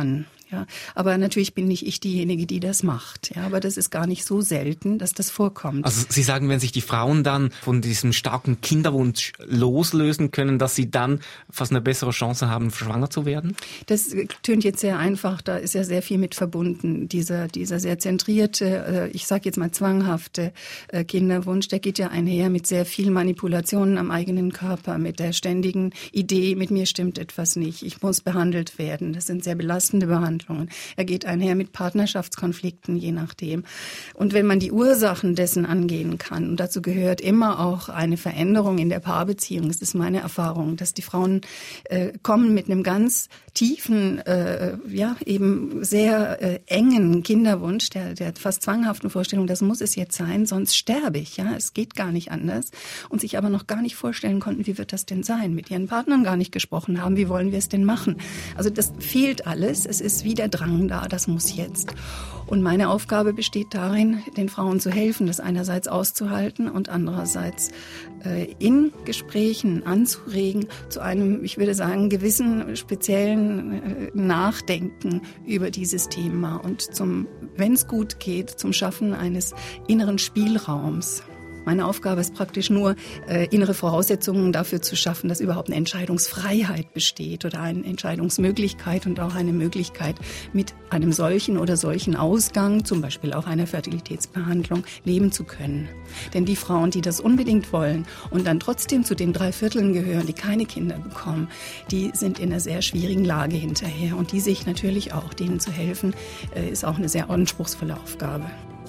Speaker 6: Ja, aber natürlich bin nicht ich diejenige, die das macht. Ja, aber das ist gar nicht so selten, dass das vorkommt.
Speaker 2: Also Sie sagen, wenn sich die Frauen dann von diesem starken Kinderwunsch loslösen können, dass sie dann fast eine bessere Chance haben, schwanger zu werden?
Speaker 6: Das tönt jetzt sehr einfach. Da ist ja sehr viel mit verbunden. Dieser, dieser sehr zentrierte, ich sage jetzt mal zwanghafte Kinderwunsch, der geht ja einher mit sehr viel Manipulationen am eigenen Körper, mit der ständigen Idee, mit mir stimmt etwas nicht, ich muss behandelt werden. Das sind sehr belastende Behandlungen. Er geht einher mit Partnerschaftskonflikten, je nachdem. Und wenn man die Ursachen dessen angehen kann, und dazu gehört immer auch eine Veränderung in der Paarbeziehung, das ist meine Erfahrung, dass die Frauen äh, kommen mit einem ganz tiefen, äh, ja, eben sehr äh, engen Kinderwunsch, der, der fast zwanghaften Vorstellung, das muss es jetzt sein, sonst sterbe ich, ja, es geht gar nicht anders. Und sich aber noch gar nicht vorstellen konnten, wie wird das denn sein, mit ihren Partnern gar nicht gesprochen haben, wie wollen wir es denn machen. Also das fehlt alles, es ist wie der Drang da, das muss jetzt. Und meine Aufgabe besteht darin, den Frauen zu helfen, das einerseits auszuhalten und andererseits äh, in Gesprächen anzuregen zu einem, ich würde sagen, gewissen speziellen äh, Nachdenken über dieses Thema und zum, wenn es gut geht, zum Schaffen eines inneren Spielraums. Meine Aufgabe ist praktisch nur, äh, innere Voraussetzungen dafür zu schaffen, dass überhaupt eine Entscheidungsfreiheit besteht oder eine Entscheidungsmöglichkeit und auch eine Möglichkeit, mit einem solchen oder solchen Ausgang, zum Beispiel auch einer Fertilitätsbehandlung, leben zu können. Denn die Frauen, die das unbedingt wollen und dann trotzdem zu den drei Vierteln gehören, die keine Kinder bekommen, die sind in einer sehr schwierigen Lage hinterher. Und die sich natürlich auch, denen zu helfen, äh, ist auch eine sehr anspruchsvolle Aufgabe.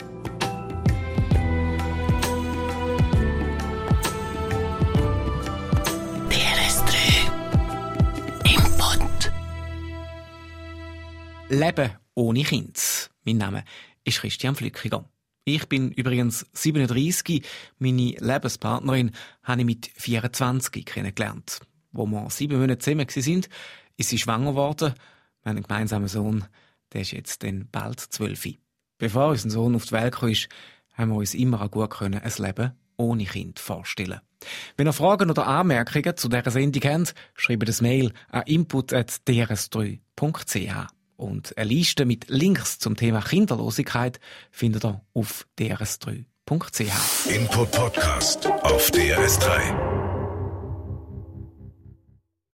Speaker 2: Leben ohne Kind. Mein Name ist Christian Flückiger. Ich bin übrigens siebenunddreissig. Meine Lebenspartnerin habe ich mit vierundzwanzig kennengelernt. Wo wir sieben Monate zusammen waren, ist sie schwanger geworden. Wir haben einen gemeinsamen Sohn, der ist jetzt dann bald zwölf. Bevor unser Sohn auf die Welt kam, haben wir uns immer auch gut können, ein Leben ohne Kind vorstellen. Wenn ihr Fragen oder Anmerkungen zu dieser Sendung habt, schreibt ein Mail an input at d r s drei punkt c h. Und eine Liste mit Links zum Thema Kinderlosigkeit findet ihr auf d r s drei punkt c h.
Speaker 9: Input Podcast auf D R S drei.